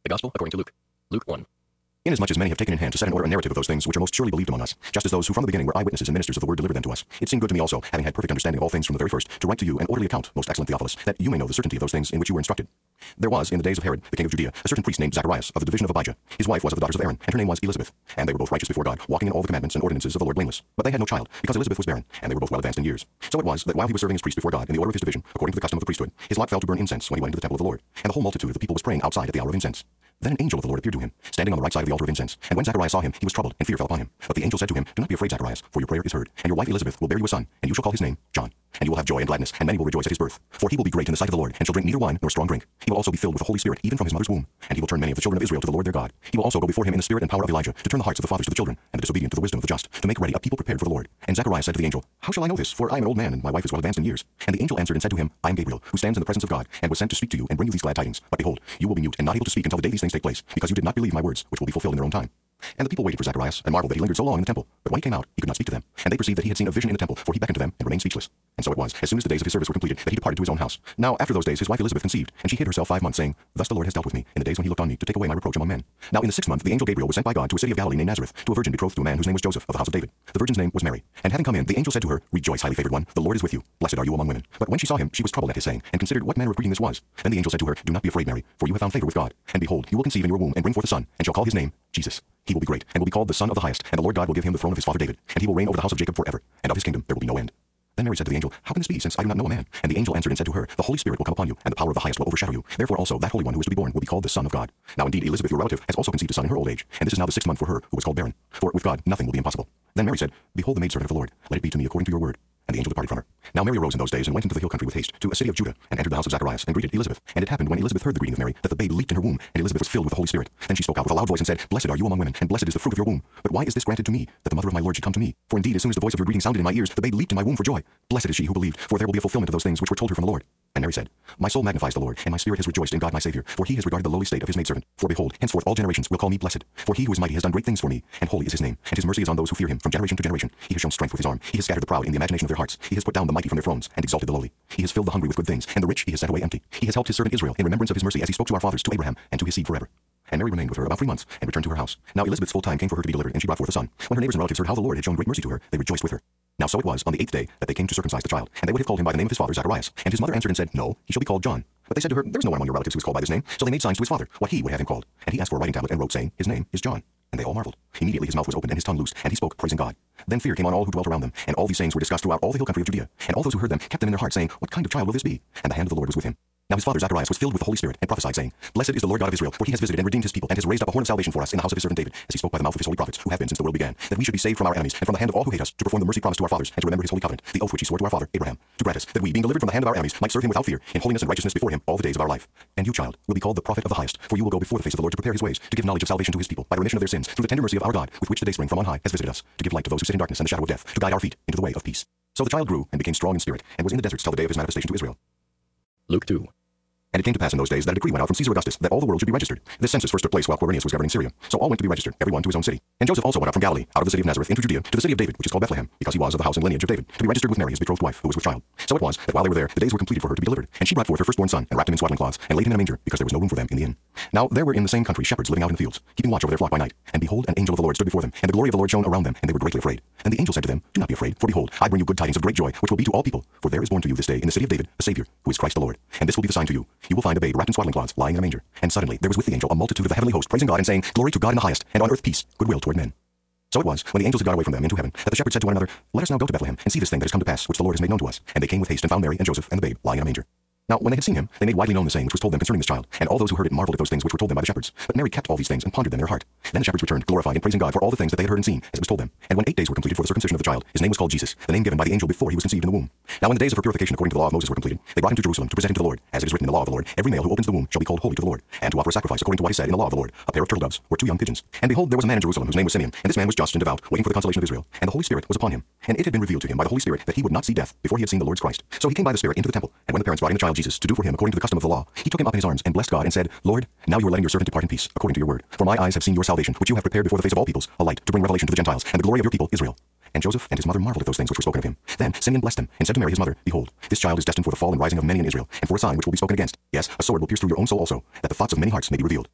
The Gospel according to Luke. Luke 1. Inasmuch as many have taken in hand to set in order a narrative of those things which are most surely believed among us, just as those who from the beginning were eyewitnesses and ministers of the word delivered them to us, it seemed good to me also, having had perfect understanding of all things from the very first, to write to you an orderly account, most excellent Theophilus, that you may know the certainty of those things in which you were instructed. There was, in the days of Herod, the king of Judea, a certain priest named Zacharias, of the division of Abijah. His wife was of the daughters of Aaron, and her name was Elizabeth. And they were both righteous before God, walking in all the commandments and ordinances of the Lord blameless. But they had no child, because Elizabeth was barren, and they were both well advanced in years. So it was, that while he was serving as priest before God in the order of his division, according to the custom of the priesthood, his lot fell to burn incense when he went into the temple of the Lord. And the whole multitude of the people was praying outside at the hour of incense. Then an angel of the Lord appeared to him, standing on the right side of the altar of incense. And when Zacharias saw him, he was troubled, and fear fell upon him. But the angel said to him, Do not be afraid, Zacharias, for your prayer is heard. And your wife Elizabeth will bear you a son, and you shall call his name John. And you will have joy and gladness, and many will rejoice at his birth. For he will be great in the sight of the Lord, and shall drink neither wine nor strong drink. He will also be filled with the Holy Spirit, even from his mother's womb. And he will turn many of the children of Israel to the Lord their God. He will also go before him in the spirit and power of Elijah, to turn the hearts of the fathers to the children, and the disobedient to the wisdom of the just, to make ready a people prepared for the Lord. And Zacharias said to the angel, How shall I know this? For I am an old man, and my wife is well advanced in years. And the angel answered and said to him, I am Gabriel, who stands in the presence of God, and was sent to speak to you and bring you these glad tidings. But behold, you will be mute and not able to speak until the day these things take place, because you did not believe my words, which will be fulfilled in their own time. And the people waited for Zacharias, and marveled that he lingered so long in the temple. But when he came out, he could not speak to them. And they perceived that he had seen a vision in the temple, for he beckoned to them, and remained speechless. And so it was, as soon as the days of his service were completed, that he departed to his own house. Now after those days his wife Elizabeth conceived, and she hid herself 5 months, saying, Thus the Lord has dealt with me, in the days when he looked on me, to take away my reproach among men. Now in the 6th month the angel Gabriel was sent by God to a city of Galilee named Nazareth, to a virgin betrothed to a man whose name was Joseph, of the house of David. The virgin's name was Mary. And having come in, the angel said to her, Rejoice, highly favored one, the Lord is with you. Blessed are you among women. But when she saw him, she was troubled at his saying, and considered what manner of greeting this was. Then the angel said to her, Do not be afraid, Mary, for you have found favor with God. And behold, you will conceive in your womb, and bring forth a son, and shall call his name Jesus. He will be great, and will be called the Son of the Highest, and the Lord God will give him the throne of his father David, and he will reign over the house of Jacob forever, and of his kingdom there will be no end. Then Mary said to the angel, How can this be, since I do not know a man? And the angel answered and said to her, The Holy Spirit will come upon you, and the power of the Highest will overshadow you. Therefore also that Holy One who is to be born will be called the Son of God. Now indeed Elizabeth, your relative, has also conceived a son in her old age, and this is now the 6th month for her, who was called barren. For with God nothing will be impossible. Then Mary said, Behold the maidservant of the Lord, let it be to me according to your word. And the angel departed from her. Now Mary arose in those days and went into the hill country with haste, to a city of Judah, and entered the house of Zacharias, and greeted Elizabeth. And it happened when Elizabeth heard the greeting of Mary, that the babe leaped in her womb, and Elizabeth was filled with the Holy Spirit. Then she spoke out with a loud voice and said, Blessed are you among women, and blessed is the fruit of your womb. But why is this granted to me, that the mother of my Lord should come to me? For indeed, as soon as the voice of your greeting sounded in my ears, the babe leaped in my womb for joy. Blessed is she who believed, for there will be a fulfillment of those things which were told her from the Lord. And Mary said, My soul magnifies the Lord, and my spirit has rejoiced in God my Saviour, for he has regarded the lowly state of his maidservant. For behold, henceforth all generations will call me blessed. For he who is mighty has done great things for me, and holy is his name, and his mercy is on those who fear him from generation to generation. He has shown strength with his arm. He has scattered the proud in the imagination of their hearts. He has put down the mighty from their thrones, and exalted the lowly. He has filled the hungry with good things, and the rich he has sent away empty. He has helped his servant Israel in remembrance of his mercy, as he spoke to our fathers, to Abraham, and to his seed forever. And Mary remained with her about 3 months, and returned to her house. Now Elizabeth's full time came for her to be delivered, and she brought forth a son. When her neighbors and relatives heard how the Lord had shown great mercy to her, they rejoiced with her. Now so it was, on the 8th day, that they came to circumcise the child, and they would have called him by the name of his father Zacharias. And his mother answered and said, No, he shall be called John. But they said to her, There is no one among your relatives who is called by this name. So they made signs to his father, what he would have him called. And he asked for a writing tablet, and wrote, saying, His name is John. And they all marveled. Immediately his mouth was opened, and his tongue loosed, and he spoke, praising God. Then fear came on all who dwelt around them, and all these sayings were discussed throughout all the hill country of Judea. And all those who heard them kept them in their hearts, saying, What kind of child will this be? And the hand of the Lord was with him. Now his father Zacharias was filled with the Holy Spirit, and prophesied, saying, Blessed is the Lord God of Israel, for he has visited and redeemed his people, and has raised up a horn of salvation for us in the house of his servant David, as he spoke by the mouth of his holy prophets, who have been since the world began, that we should be saved from our enemies, and from the hand of all who hate us, to perform the mercy promised to our fathers, and to remember his holy covenant, the oath which he swore to our father Abraham, to grant us, that we, being delivered from the hand of our enemies, might serve him without fear, in holiness and righteousness before him all the days of our life. And you, child, will be called the prophet of the highest, for you will go before the face of the Lord to prepare his ways, to give knowledge of salvation to his people, by the remission of their sins, through the tender mercy of our God, with which the dayspring from on high has visited us, to give light to those who sit in darkness and the shadow of death, to guide our feet into the way of peace. So the child grew, and became strong in spirit, and was in the deserts till the day of his manifestation to Israel. Luke 2. And it came to pass in those days that a decree went out from Caesar Augustus, that all the world should be registered. This census first took place while Quirinius was governing Syria. So all went to be registered, every one to his own city. And Joseph also went out from Galilee, out of the city of Nazareth, into Judea, to the city of David, which is called Bethlehem, because he was of the house and lineage of David, to be registered with Mary his betrothed wife, who was with child. So it was, that while they were there, the days were completed for her to be delivered. And she brought forth her firstborn son, and wrapped him in swaddling cloths, and laid him in a manger, because there was no room for them in the inn. Now there were in the same country shepherds living out in the fields, keeping watch over their flock by night. And behold, an angel of the Lord stood before them, and the glory of the Lord shone around them, and they were greatly afraid. And the angel said to them, Do not be afraid, for behold, I bring you good tidings of great joy, which will be to all people. For there is born to you this day in the city of David a Savior, who is Christ the Lord. And this will be the sign to you. You will find a babe wrapped in swaddling cloths, lying in a manger. And suddenly there was with the angel a multitude of the heavenly host, praising God and saying, Glory to God in the highest, and on earth peace, goodwill toward men. So it was, when the angels had gone away from them into heaven, that the shepherds said to one another, Let us now go to Bethlehem, and see this thing that has come to pass, which the Lord has made known to us. And they came with haste and found Mary and Joseph and the babe lying in a manger. Now when they had seen him, they made widely known the saying which was told them concerning this child. And all those who heard it marveled at those things which were told them by the shepherds. But Mary kept all these things and pondered them in her heart. Then the shepherds returned, glorifying and praising God for all the things that they had heard and seen, as it was told them. And when 8 days were completed for the circumcision of the child, his name was called Jesus, the name given by the angel before he was conceived in the womb. Now when the days of her purification according to the law of Moses were completed, they brought him to Jerusalem to present him to the Lord, as it is written in the law of the Lord, every male who opens the womb shall be called holy to the Lord, and to offer a sacrifice according to what is said in the law of the Lord, a pair of turtle doves, or 2 young pigeons. And behold, there was a man in Jerusalem whose name was Simeon, and this man was just and devout, waiting for the consolation of Israel. And the Holy Spirit was upon him. And it had been revealed to him by the Holy Spirit that he would not see death before he had seen the Lord's Christ. So he came by the Spirit into the temple, and when the parents brought in the child Jesus to do for him according to the custom of the law, he took him up in his arms and blessed God and said, Lord, now you are letting your servant depart in peace, according to your word. For my eyes have seen your salvation, which you have prepared before the face of all peoples, a light to bring revelation to the Gentiles, and the glory of your people Israel. And Joseph and his mother marveled at those things which were spoken of him. Then Simeon blessed them, and said to Mary his mother, Behold, this child is destined for the fall and rising of many in Israel, and for a sign which will be spoken against. Yes, a sword will pierce through your own soul also, that the thoughts of many hearts may be revealed.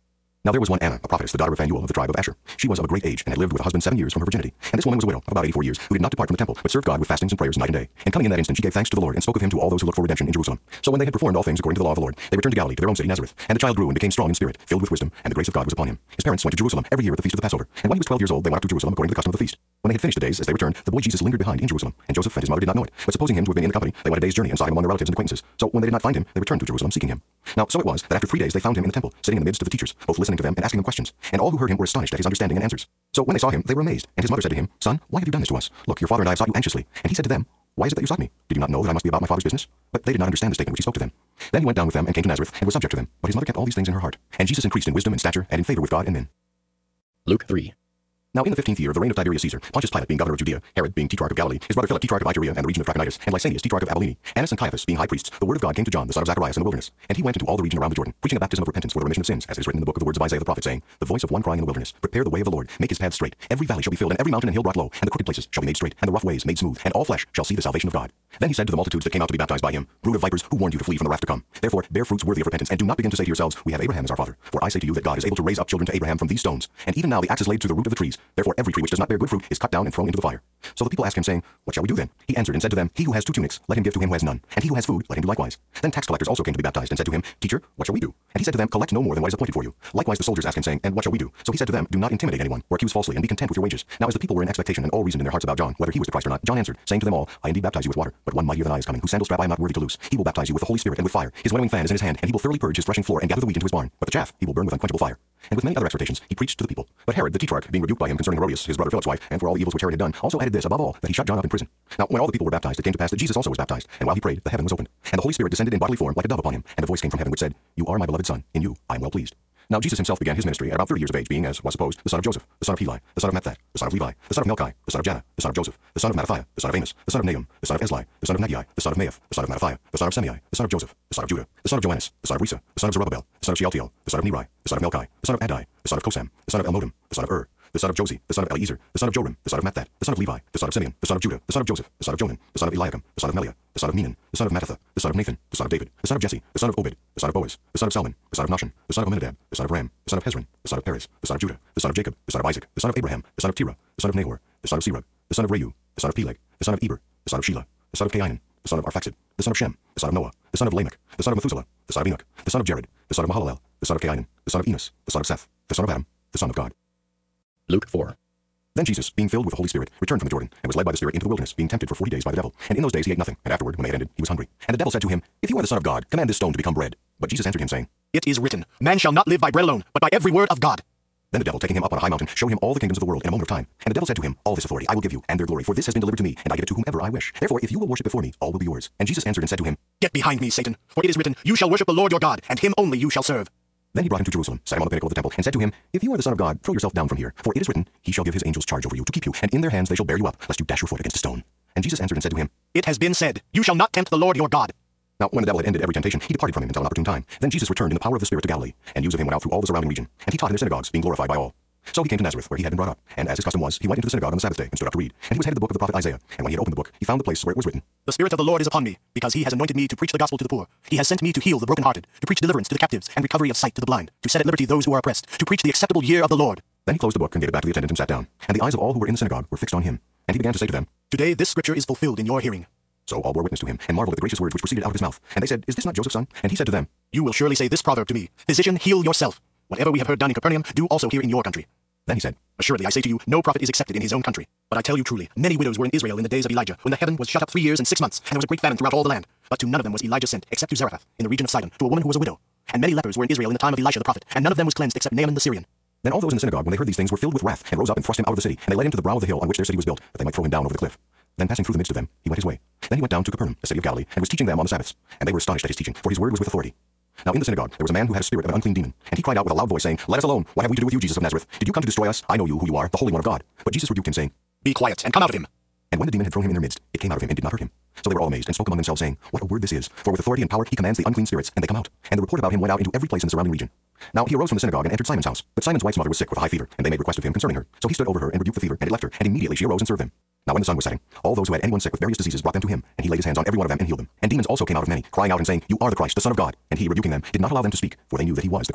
Now there was one Anna, a prophetess, the daughter of Phanuel of the tribe of Asher. She was of a great age, and had lived with a husband 7 years from her virginity. And this woman was a widow of about 84 years, who did not depart from the temple, but served God with fastings and prayers night and day. And coming in that instant, she gave thanks to the Lord, and spoke of him to all those who looked for redemption in Jerusalem. So when they had performed all things according to the law of the Lord, they returned to Galilee, to their own city Nazareth. And the child grew and became strong in spirit, filled with wisdom, and the grace of God was upon him. His parents went to Jerusalem every year at the feast of the Passover. And when he was 12 years old, they went up to Jerusalem according to the custom of the feast. When they had finished the days, as they returned, the boy Jesus lingered behind in Jerusalem. And Joseph and his mother did not know it. But supposing him to have been in the company, they went a day's journey and sought him among their relatives and acquaintances. So when they did not find him, they returned to Jerusalem seeking him. Now so it was that after 3 days they found him in the temple, sitting in the midst of the teachers, both listening to them and asking them questions. And all who heard him were astonished at his understanding and answers. So when they saw him, they were amazed. And his mother said to him, Son, why have you done this to us? Look, your father and I have sought you anxiously. And he said to them, Why is it that you sought me? Did you not know that I must be about my father's business? But they did not understand the statement which he spoke to them. Then he went down with them and came to Nazareth, and was subject to them. But his mother kept all these things in her heart. And Jesus increased in wisdom and stature, and in favor with God and men. Luke 3. Now in the 15th year of the reign of Tiberius Caesar, Pontius Pilate being governor of Judea, Herod being tetrarch of Galilee, his brother Philip tetrarch of Iturea and the region of Trachonitis, and Lysanias tetrarch of Abilene, Annas and Caiaphas being high priests, the word of God came to John the son of Zacharias in the wilderness. And he went into all the region around the Jordan, preaching a baptism of repentance for the remission of sins, as it is written in the book of the words of Isaiah the prophet, saying, The voice of one crying in the wilderness, Prepare the way of the Lord, make his paths straight. Every valley shall be filled, and every mountain and hill brought low, and the crooked places shall be made straight, and the rough ways made smooth, and all flesh shall see the salvation of God. Then he said to the multitudes that came out to be baptized by him, Brood of vipers, who warned you to flee from the wrath to come? Therefore bear fruits worthy of repentance, and do not begin to say to yourselves, We have Abraham as our father. For I say to you that God is able to raise up children to Abraham from these stones. And even now the axe is laid to the root of the trees. Therefore every tree which does not bear good fruit is cut down and thrown into the fire. So the people asked him, saying, What shall we do then? He answered and said to them, He who has 2 tunics, let him give to him who has none. And he who has food, let him do likewise. Then tax collectors also came to be baptized, and said to him, Teacher, what shall we do? And he said to them, Collect no more than what is appointed for you. Likewise the soldiers asked him, saying, And what shall we do? So he said to them, Do not intimidate anyone, or accuse falsely, and be content with your wages. Now as the people were in expectation, and all reasoned in their hearts about John, whether he was the Christ or not, John answered, saying to them all, I indeed baptize you with water, but one mightier than I is coming, whose sandal strap I am not worthy to loose. He will baptize you with the Holy Spirit and with fire. His winnowing fan is in his hand, and he will thoroughly purge his threshing floor and gather the wheat into his barn. But the chaff he will burn with unquenchable fire. And with many other exhortations he preached to the people. But Herod the tetrarch, being rebuked by him concerning Herodias, his brother Philip's wife, and for all the evils which Herod had done, also added this above all, that he shut John up in prison. Now when all the people were baptized, it came to pass that Jesus also was baptized. And while he prayed, the heaven was opened, and the Holy Spirit descended in bodily form like a dove upon him. And a voice came from heaven which said, You are my beloved Son, in you I am well pleased. Now Jesus himself began his ministry at about 30 years of age, being, as was supposed, the son of Joseph, the son of Heli, the son of Matthat, the son of Levi, the son of Melchi, the son of Janna, the son of Joseph, the son of Mattathiah, the son of Amos, the son of Nahum, the son of Esli, the son of Naggai, the son of Maath, the son of Mattathiah, the son of Semei, the son of Joseph, the son of Judah, the son of Joannes, the son of Risa, the son of Zerubbabel, the son of Shealtiel, the son of Neri, the son of Melchi, the son of Adai, the son of Kosam, the son of Elmodam, the son of the son of Josi, the son of Eliezer, the son of Joram, the son of Matthat, the son of Levi, the son of Simeon, the son of Judah, the son of Joseph, the son of Jonan, the son of Eliakim, the son of Meliah, the son of Menon, the son of Mattatha, the son of Nathan, the son of David, the son of Jesse, the son of Obed, the son of Boaz, the son of Salmon, the son of Nahshon, the son of Amminadab, the son of Ram, the son of Hezron, the son of Perez, the son of Judah, the son of Jacob, the son of Isaac, the son of Abraham, the son of Terah, the son of Nahor, the son of Serug, the son of Reu, the son of Peleg, the son of Eber, the son of Shelah, the son of Cainan, the son of Arphaxad, the son of Shem, the son of Noah, the son of Lamech, the son of Methuselah, the son of Enoch, the son of Jared, the son of Mahalalel, the son of Cainan, the son of Enos, the son of Seth, the son of Adam, the son of God. Luke 4. Then Jesus, being filled with the Holy Spirit, returned from the Jordan, and was led by the Spirit into the wilderness, being tempted for 40 days by the devil. And in those days he ate nothing, and afterward, when they had ended, he was hungry. And the devil said to him, If you are the Son of God, command this stone to become bread. But Jesus answered him, saying, It is written, Man shall not live by bread alone, but by every word of God. Then the devil, taking him up on a high mountain, showed him all the kingdoms of the world in a moment of time. And the devil said to him, All this authority I will give you, and their glory, for this has been delivered to me, and I give it to whomever I wish. Therefore, if you will worship before me, all will be yours. And Jesus answered and said to him, Get behind me, Satan, for it is written, You shall worship the Lord your God, and him only you shall serve. Then he brought him to Jerusalem, set him on the pinnacle of the temple, and said to him, If you are the Son of God, throw yourself down from here. For it is written, He shall give his angels charge over you, to keep you, and in their hands they shall bear you up, lest you dash your foot against a stone. And Jesus answered and said to him, It has been said, You shall not tempt the Lord your God. Now when the devil had ended every temptation, he departed from him until an opportune time. Then Jesus returned in the power of the Spirit to Galilee, and news of him went out through all the surrounding region. And he taught in their synagogues, being glorified by all. So he came to Nazareth, where he had been brought up. And as his custom was, he went into the synagogue on the Sabbath day, and stood up to read. And he was handed the book of the prophet Isaiah. And when he had opened the book, he found the place where it was written, The Spirit of the Lord is upon me, because he has anointed me to preach the gospel to the poor. He has sent me to heal the brokenhearted, to preach deliverance to the captives, and recovery of sight to the blind, to set at liberty those who are oppressed, to preach the acceptable year of the Lord. Then he closed the book and gave it back to the attendant and sat down. And the eyes of all who were in the synagogue were fixed on him. And he began to say to them, Today this scripture is fulfilled in your hearing. So all bore witness to him, and marveled at the gracious words which proceeded out of his mouth. And they said, Is this not Joseph's son? And he said to them, You will surely say this proverb to me, Physician, heal yourself. Whatever we have heard done in Capernaum, do also here in your country. Then he said, Assuredly I say to you, no prophet is accepted in his own country. But I tell you truly, many widows were in Israel in the days of Elijah, when the heaven was shut up 3 years and 6 months, and there was a great famine throughout all the land. But to none of them was Elijah sent, except to Zarephath, in the region of Sidon, to a woman who was a widow. And many lepers were in Israel in the time of Elisha the prophet, and none of them was cleansed except Naaman the Syrian. Then all those in the synagogue, when they heard these things, were filled with wrath, and rose up and thrust him out of the city. And they led him to the brow of the hill on which their city was built, that they might throw him down over the cliff. Then passing through the midst of them, he went his way. Then he went down to Capernaum, a city of Galilee, and was teaching them on the Sabbaths. And they were astonished at his teaching, for his word was with authority. Now in the synagogue there was a man who had a spirit of an unclean demon, and he cried out with a loud voice, saying, Let us alone, what have we to do with you, Jesus of Nazareth? Did you come to destroy us? I know you who you are, the Holy One of God. But Jesus rebuked him, saying, Be quiet, and come out of him. And when the demon had thrown him in their midst, it came out of him and did not hurt him. So they were all amazed, and spoke among themselves, saying, What a word this is! For with authority and power he commands the unclean spirits, and they come out. And the report about him went out into every place in the surrounding region. Now he arose from the synagogue and entered Simon's house. But Simon's wife's mother was sick with a high fever, and they made request of him concerning her. So he stood over her and rebuked the fever, and it left her, and immediately she arose and served them. Now when the sun was setting, all those who had anyone sick with various diseases brought them to him, and he laid his hands on every one of them and healed them. And demons also came out of many, crying out and saying, You are the Christ, the Son of God. And he, rebuking them, did not allow them to speak, for they knew that he was the Christ.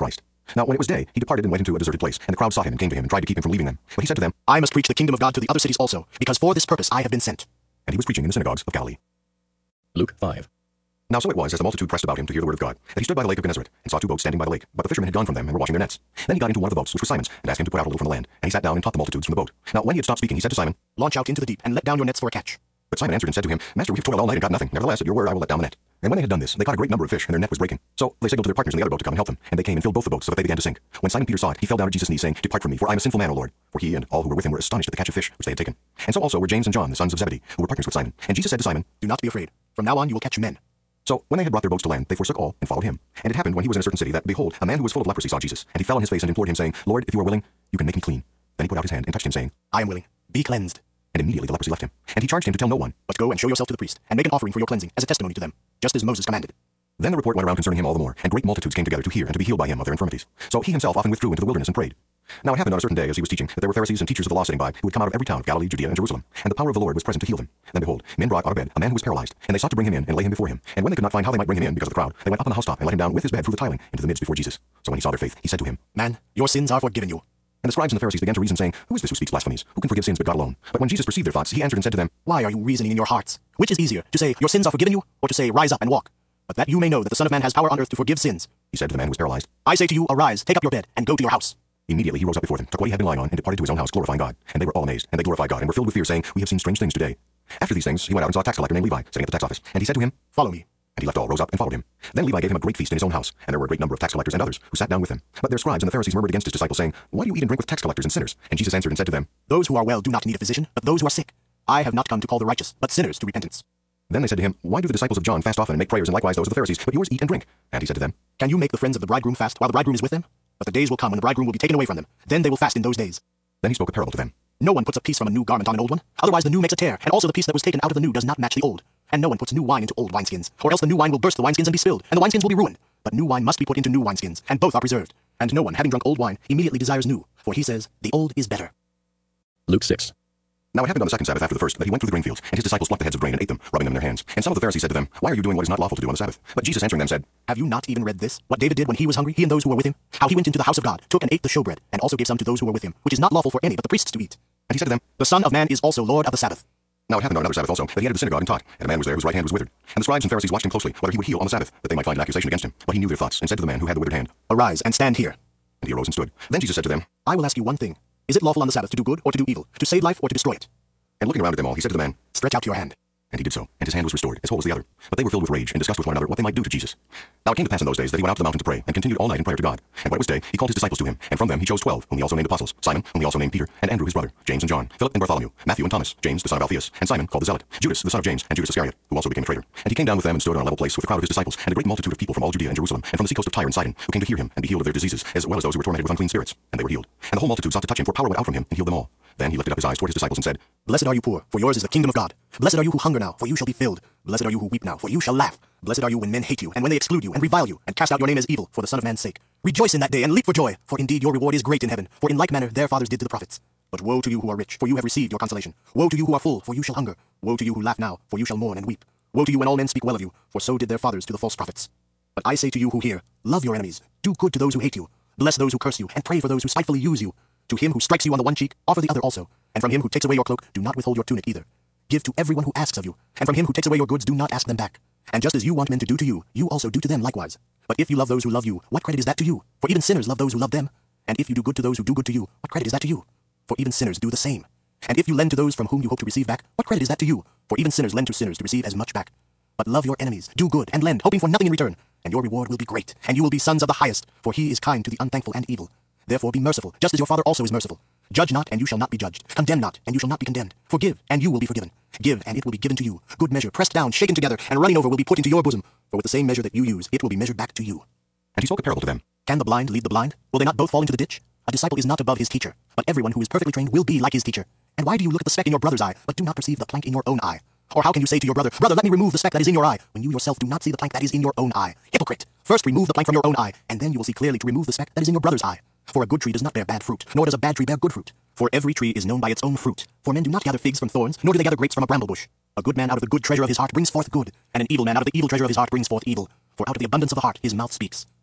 Now when it was day, he departed and went into a deserted place, and the crowd sought him and came to him and tried to keep him from leaving them. But he said to them, I must preach the kingdom of God to the other cities also, because for this purpose I have been sent. And he was preaching in the synagogues of Galilee. Luke 5. Now so it was, as the multitude pressed about him to hear the word of God, that he stood by the lake of Gennesaret, and saw two boats standing by the lake. But the fishermen had gone from them and were washing their nets. Then he got into one of the boats, which was Simon's, and asked him to put out a little from the land. And he sat down and taught the multitudes from the boat. Now when he had stopped speaking, he said to Simon, Launch out into the deep, and let down your nets for a catch. But Simon answered and said to him, Master, we have toiled all night and got nothing. Nevertheless, at your word I will let down the net. And when they had done this, they caught a great number of fish, and their net was breaking. So they signaled to their partners in the other boat to come and help them. And they came and filled both the boats, so that they began to sink. When Simon Peter saw it, he fell down at Jesus' knees, saying, Depart from me, for I am a sinful man, O Lord. For he and all who were with him were astonished at the catch of fish which they had taken. And so also were James and John, the sons of Zebedee, who were partners with Simon. And Jesus said to Simon, Do not be afraid. From now on you will catch men. So when they had brought their boats to land, they forsook all and followed him. And it happened when he was in a certain city that, behold, a man who was full of leprosy saw Jesus. And he fell on his face and implored him, saying, Lord, if you are willing, you can make me clean. Then he put out his hand and touched him, saying, I am willing. Be cleansed. And immediately the leprosy left him. And he charged him to tell no one. But go and show yourself to the priest, and make an offering for your cleansing as a testimony to them, just as Moses commanded. Then the report went around concerning him all the more, and great multitudes came together to hear and to be healed by him of their infirmities. So he himself often withdrew into the wilderness and prayed. Now it happened on a certain day as he was teaching that there were Pharisees and teachers of the law sitting by, who had come out of every town of Galilee, Judea, and Jerusalem. And the power of the Lord was present to heal them. Then behold, men brought out of bed a man who was paralyzed, and they sought to bring him in and lay him before him. And when they could not find how they might bring him in because of the crowd, they went up on the housetop and let him down with his bed through the tiling into the midst before Jesus. So when he saw their faith, he said to him, Man, your sins are forgiven you. And the scribes and the Pharisees began to reason, saying, Who is this who speaks blasphemies? Who can forgive sins but God alone? But when Jesus perceived their thoughts, he answered and said to them, Why are you reasoning in your hearts? Which is easier, to say, Your sins are forgiven you, or to say, Rise up and walk? But that you may know that the Son of Man has power on earth to forgive sins, he said to the man who was paralyzed, I say to you, Arise, take up your bed, and go to your house. Immediately he rose up before them, took what he had been lying on, and departed to his own house, glorifying God. And they were all amazed, and they glorified God, and were filled with fear, saying, We have seen strange things today. After these things, he went out and saw a tax collector named Levi, sitting at the tax office. And he said to him, Follow me. And he left all, rose up, and followed him. Then Levi gave him a great feast in his own house, and there were a great number of tax collectors and others, who sat down with him. But their scribes and the Pharisees murmured against his disciples, saying, Why do you eat and drink with tax collectors and sinners? And Jesus answered and said to them, Those who are well do not need a physician, but those who are sick. I have not come to call the righteous, but sinners to repentance. Then they said to him, Why do the disciples of John fast often and make prayers, and likewise those of the Pharisees, but yours eat and drink? And he said to them, Can you make the friends of the bridegroom fast while the bridegroom is with them? But the days will come when the bridegroom will be taken away from them. Then they will fast in those days. Then he spoke a parable to them. No one puts a piece from a new garment on an old one. Otherwise the new makes a tear, and also the piece that was taken out of the new does not match the old. And no one puts new wine into old wineskins, or else the new wine will burst the wineskins and be spilled, and the wineskins will be ruined. But new wine must be put into new wineskins, and both are preserved. And no one, having drunk old wine, immediately desires new, for he says, The old is better. Luke 6. Now it happened on the second Sabbath after the first that he went through the grain fields, and his disciples plucked the heads of grain and ate them, rubbing them in their hands. And some of the Pharisees said to them, Why are you doing what is not lawful to do on the Sabbath? But Jesus answering them said, Have you not even read this? What David did when he was hungry, he and those who were with him? How he went into the house of God, took and ate the showbread, and also gave some to those who were with him, which is not lawful for any but the priests to eat. And he said to them, The Son of Man is also Lord of the Sabbath. Now it happened on another Sabbath also that he entered the synagogue and taught, and a man was there whose right hand was withered. And the scribes and Pharisees watched him closely, whether he would heal on the Sabbath, that they might find an accusation against him. But he knew their thoughts, and said to the man who had the withered hand, Arise and stand here. And he arose and stood. Then Jesus said to them, I will ask you one thing. Is it lawful on the Sabbath to do good or to do evil, to save life or to destroy it? And looking around at them all, he said to the man, Stretch out your hand. And he did so, and his hand was restored, as whole as the other. But they were filled with rage, and discussed with one another what they might do to Jesus. Now it came to pass in those days that he went out to the mountain to pray, and continued all night in prayer to God. And when it was day, he called his disciples to him, and from them he chose 12, whom he also named apostles, Simon, whom he also named Peter, and Andrew his brother, James and John, Philip and Bartholomew, Matthew and Thomas, James the son of Alphaeus, and Simon called the Zealot, Judas the son of James, and Judas Iscariot, who also became a traitor. And he came down with them and stood on a level place with the crowd of his disciples, and a great multitude of people from all Judea and Jerusalem, and from the seacoast of Tyre and Sidon, who came to hear him and be healed of their diseases, as well as those who were tormented with unclean spirits. And they were healed. And the whole multitude sought to touch him, for power went out from him, and healed them all. Then he lifted up his eyes toward his disciples and said, Blessed are you poor, for yours is the kingdom of God. Blessed are you who hunger now, for you shall be filled. Blessed are you who weep now, for you shall laugh. Blessed are you when men hate you, and when they exclude you, and revile you, and cast out your name as evil, for the Son of Man's sake. Rejoice in that day, and leap for joy, for indeed your reward is great in heaven, for in like manner their fathers did to the prophets. But woe to you who are rich, for you have received your consolation. Woe to you who are full, for you shall hunger. Woe to you who laugh now, for you shall mourn and weep. Woe to you when all men speak well of you, for so did their fathers to the false prophets. But I say to you who hear, love your enemies, do good to those who hate you, bless those who curse you, and pray for those who spitefully use you. To him who strikes you on the one cheek, offer the other also. And from him who takes away your cloak, do not withhold your tunic either. Give to everyone who asks of you, and from him who takes away your goods, do not ask them back. And just as you want men to do to you, you also do to them likewise. But if you love those who love you, what credit is that to you? For even sinners love those who love them. And if you do good to those who do good to you, what credit is that to you? For even sinners do the same. And if you lend to those from whom you hope to receive back, what credit is that to you? For even sinners lend to sinners to receive as much back. But love your enemies, do good, and lend, hoping for nothing in return. And your reward will be great, and you will be sons of the highest, for he is kind to the unthankful and evil. Therefore be merciful, just as your Father also is merciful. Judge not, and you shall not be judged. Condemn not, and you shall not be condemned. Forgive, and you will be forgiven. Give, and it will be given to you. Good measure, pressed down, shaken together, and running over will be put into your bosom. For with the same measure that you use, it will be measured back to you. And he spoke a parable to them. Can the blind lead the blind? Will they not both fall into the ditch? A disciple is not above his teacher, but everyone who is perfectly trained will be like his teacher. And why do you look at the speck in your brother's eye, but do not perceive the plank in your own eye? Or how can you say to your brother, Brother, let me remove the speck that is in your eye, when you yourself do not see the plank that is in your own eye? Hypocrite! First remove the plank from your own eye, and then you will see clearly to remove the speck that is in your brother's eye. For a good tree does not bear bad fruit, nor does a bad tree bear good fruit. For every tree is known by its own fruit. For men do not gather figs from thorns, nor do they gather grapes from a bramble bush. A good man out of the good treasure of his heart brings forth good, and an evil man out of the evil treasure of his heart brings forth evil. For out of the abundance of the heart his mouth speaks.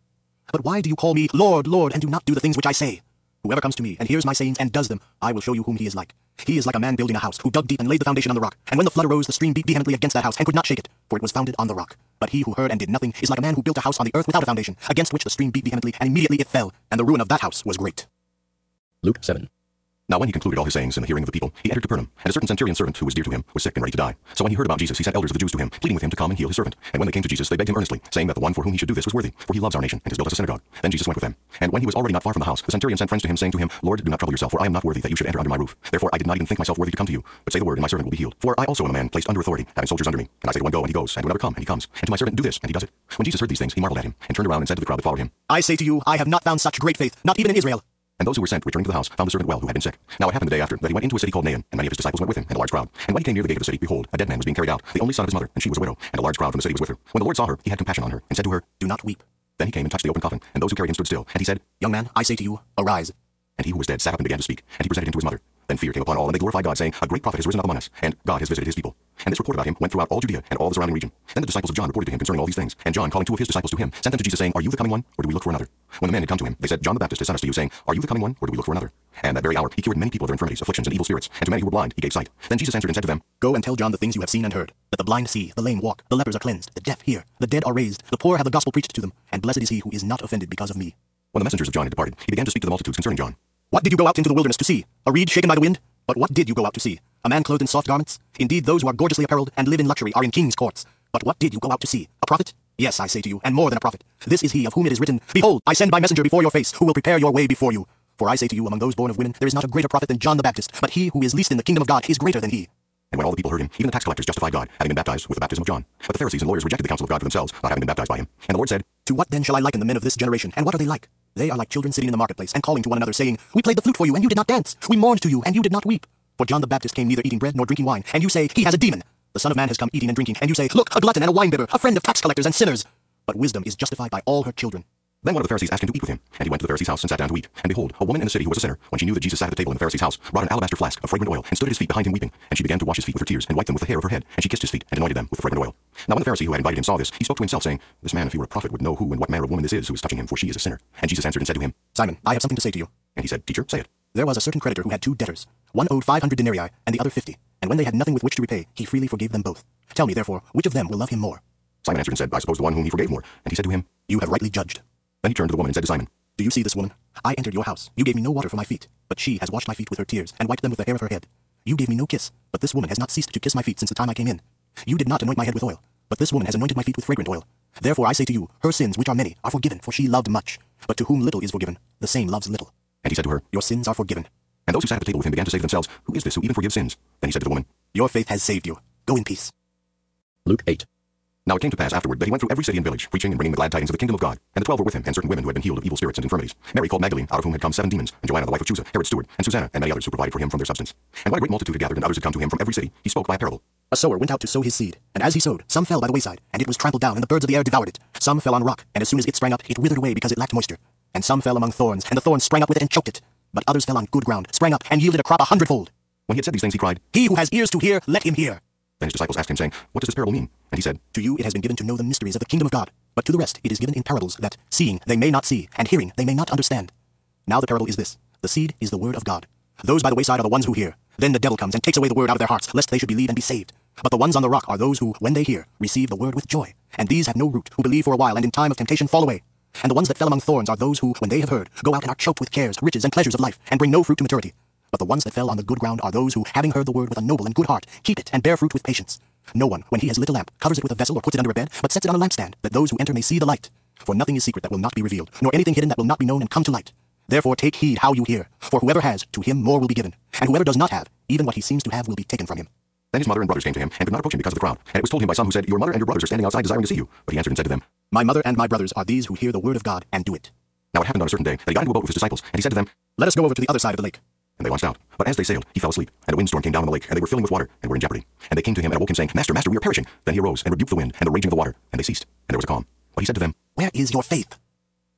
But why do you call me Lord, Lord, and do not do the things which I say? Whoever comes to me and hears my sayings and does them, I will show you whom he is like. He is like a man building a house, who dug deep and laid the foundation on the rock. And when the flood arose, the stream beat vehemently against that house, and could not shake it, for it was founded on the rock. But he who heard and did nothing is like a man who built a house on the earth without a foundation, against which the stream beat vehemently, and immediately it fell, and the ruin of that house was great. Luke 7. Now when he concluded all his sayings in the hearing of the people, he entered Capernaum, and a certain centurion servant who was dear to him was sick and ready to die. So when he heard about Jesus, he sent elders of the Jews to him, pleading with him to come and heal his servant. And when they came to Jesus, they begged him earnestly, saying that the one for whom he should do this was worthy, for he loves our nation, and has built us a synagogue. Then Jesus went with them. And when he was already not far from the house, the centurion sent friends to him, saying to him, Lord, do not trouble yourself, for I am not worthy that you should enter under my roof. Therefore I did not even think myself worthy to come to you. But say the word, and my servant will be healed. For I also am a man placed under authority, having soldiers under me. And I say to one, go, and he goes, and to another, come, and he comes. And to my servant, do this, and he does it. When Jesus heard these things, he marveled at him, and turned around and said to the crowd that followed him, I say to you, I have not found such great faith, not even in Israel. And those who were sent, returning to the house, found the servant well who had been sick. Now it happened the day after that he went into a city called Nain, and many of his disciples went with him, and a large crowd. And when he came near the gate of the city, behold, a dead man was being carried out, the only son of his mother, and she was a widow, and a large crowd from the city was with her. When the Lord saw her, he had compassion on her, and said to her, Do not weep. Then he came and touched the open coffin, and those who carried him stood still. And he said, Young man, I say to you, arise. And he who was dead sat up and began to speak, and he presented him to his mother. Then fear came upon all, and they glorified God, saying, A great prophet has risen up among us, and God has visited his people. And this report about him went throughout all Judea and all the surrounding region. Then the disciples of John reported to him concerning all these things. And John, calling two of his disciples to him, sent them to Jesus, saying, Are you the coming one, or do we look for another? When the men had come to him, they said, John the Baptist has sent us to you, saying, Are you the coming one, or do we look for another? And that very hour he cured many people of their infirmities, afflictions, and evil spirits, and to many who were blind he gave sight. Then Jesus answered and said to them, Go and tell John the things you have seen and heard, that the blind see, the lame walk, the lepers are cleansed, the deaf hear, the dead are raised, the poor have the gospel preached to them, and blessed is he who is not offended because of me. When the messengers of John had departed, he began to speak to the multitudes concerning John. What did you go out into the wilderness to see? A reed shaken by the wind? But what did you go out to see? A man clothed in soft garments? Indeed, those who are gorgeously apparelled and live in luxury are in king's courts. But what did you go out to see? A prophet? Yes, I say to you, and more than a prophet. This is he of whom it is written, Behold, I send my messenger before your face, who will prepare your way before you. For I say to you, among those born of women, there is not a greater prophet than John the Baptist, but he who is least in the kingdom of God is greater than he. And when all the people heard him, even the tax collectors justified God, having been baptized with the baptism of John. But the Pharisees and lawyers rejected the counsel of God for themselves, not having been baptized by him. And the Lord said, To what then shall I liken the men of this generation, and what are they like? They are like children sitting in the marketplace, and calling to one another, saying, We played the flute for you, and you did not dance. We mourned to you, and you did not weep. For John the Baptist came neither eating bread nor drinking wine, and you say, He has a demon. The Son of Man has come eating and drinking, and you say, Look, a glutton and a winebibber, a friend of tax collectors and sinners. But wisdom is justified by all her children. Then one of the Pharisees asked him to eat with him, and he went to the Pharisee's house and sat down to eat. And behold, a woman in the city who was a sinner, when she knew that Jesus sat at the table in the Pharisee's house, brought an alabaster flask of fragrant oil, and stood at his feet behind him weeping. And she began to wash his feet with her tears, and wiped them with the hair of her head. And she kissed his feet, and anointed them with the fragrant oil. Now when the Pharisee who had invited him saw this, he spoke to himself, saying, This man, if he were a prophet, would know who and what manner of woman this is who is touching him, for she is a sinner. And Jesus answered and said to him, Simon, I have something to say to you. And he said, Teacher, say it. There was a certain creditor who had two debtors. One owed 500 denarii, and the other 50. And when they had nothing with which to repay, he freely forgave them both. Tell me, therefore, which of them will love him more? Simon answered and said, I suppose the one whom he forgave more. And he said to him, You have rightly judged. Then he turned to the woman and said to Simon, Do you see this woman? I entered your house. You gave me no water for my feet, but she has washed my feet with her tears, and wiped them with the hair of her head. You gave me no kiss, but this woman has not ceased to kiss my feet since the time I came in. You did not anoint my head with oil, but this woman has anointed my feet with fragrant oil. Therefore I say to you, her sins, which are many, are forgiven, for she loved much. But to whom little is forgiven, the same loves little. And he said to her, Your sins are forgiven. And those who sat at the table with him began to say to themselves, Who is this who even forgives sins? Then he said to the woman, Your faith has saved you. Go in peace. Luke 8. Now it came to pass afterward that he went through every city and village, preaching and bringing the glad tidings of the kingdom of God. And the 12 were with him, and certain women who had been healed of evil spirits and infirmities. Mary called Magdalene, out of whom had come 7 demons, and Joanna the wife of Chuza, Herod's steward, and Susanna, and many others who provided for him from their substance. And when a great multitude had gathered, and others had come to him from every city, he spoke by a parable. A sower went out to sow his seed, and as he sowed, some fell by the wayside, and it was trampled down, and the birds of the air devoured it. Some fell on rock, and as soon as it sprang up, it withered away because it lacked moisture. And some fell among thorns, and the thorns sprang up with it and choked it. But others fell on good ground, sprang up, and yielded a crop 100-fold. When he had said these things, he cried, He who has ears to hear, let him hear. Then his disciples asked him, saying, What does this parable mean? And he said, To you it has been given to know the mysteries of the kingdom of God, but to the rest it is given in parables, that, seeing they may not see, and hearing they may not understand. Now the parable is this. The seed is the word of God. Those by the wayside are the ones who hear. Then the devil comes and takes away the word out of their hearts, lest they should believe and be saved. But the ones on the rock are those who, when they hear, receive the word with joy. And these have no root, who believe for a while, and in time of temptation fall away. And the ones that fell among thorns are those who, when they have heard, go out and are choked with cares, riches, and pleasures of life, and bring no fruit to maturity. But the ones that fell on the good ground are those who, having heard the word with a noble and good heart, keep it and bear fruit with patience. No one, when he has lit a lamp, covers it with a vessel or puts it under a bed, but sets it on a lampstand, that those who enter may see the light. For nothing is secret that will not be revealed, nor anything hidden that will not be known and come to light. Therefore take heed how you hear, for whoever has, to him more will be given, and whoever does not have, even what he seems to have will be taken from him. Then his mother and brothers came to him, and could not approach him because of the crowd. And it was told him by some who said, Your mother and your brothers are standing outside desiring to see you. But he answered and said to them, My mother and my brothers are these who hear the word of God and do it. Now it happened on a certain day that he got into a boat with his disciples, and he said to them, Let us go over to the other side of the lake. And they launched out. But as they sailed, he fell asleep, and a windstorm came down on the lake, and they were filling with water, and were in jeopardy. And they came to him and awoke him, saying, Master, Master, we are perishing. Then he arose, and rebuked the wind, and the raging of the water, and they ceased. And there was a calm. But he said to them, Where is your faith?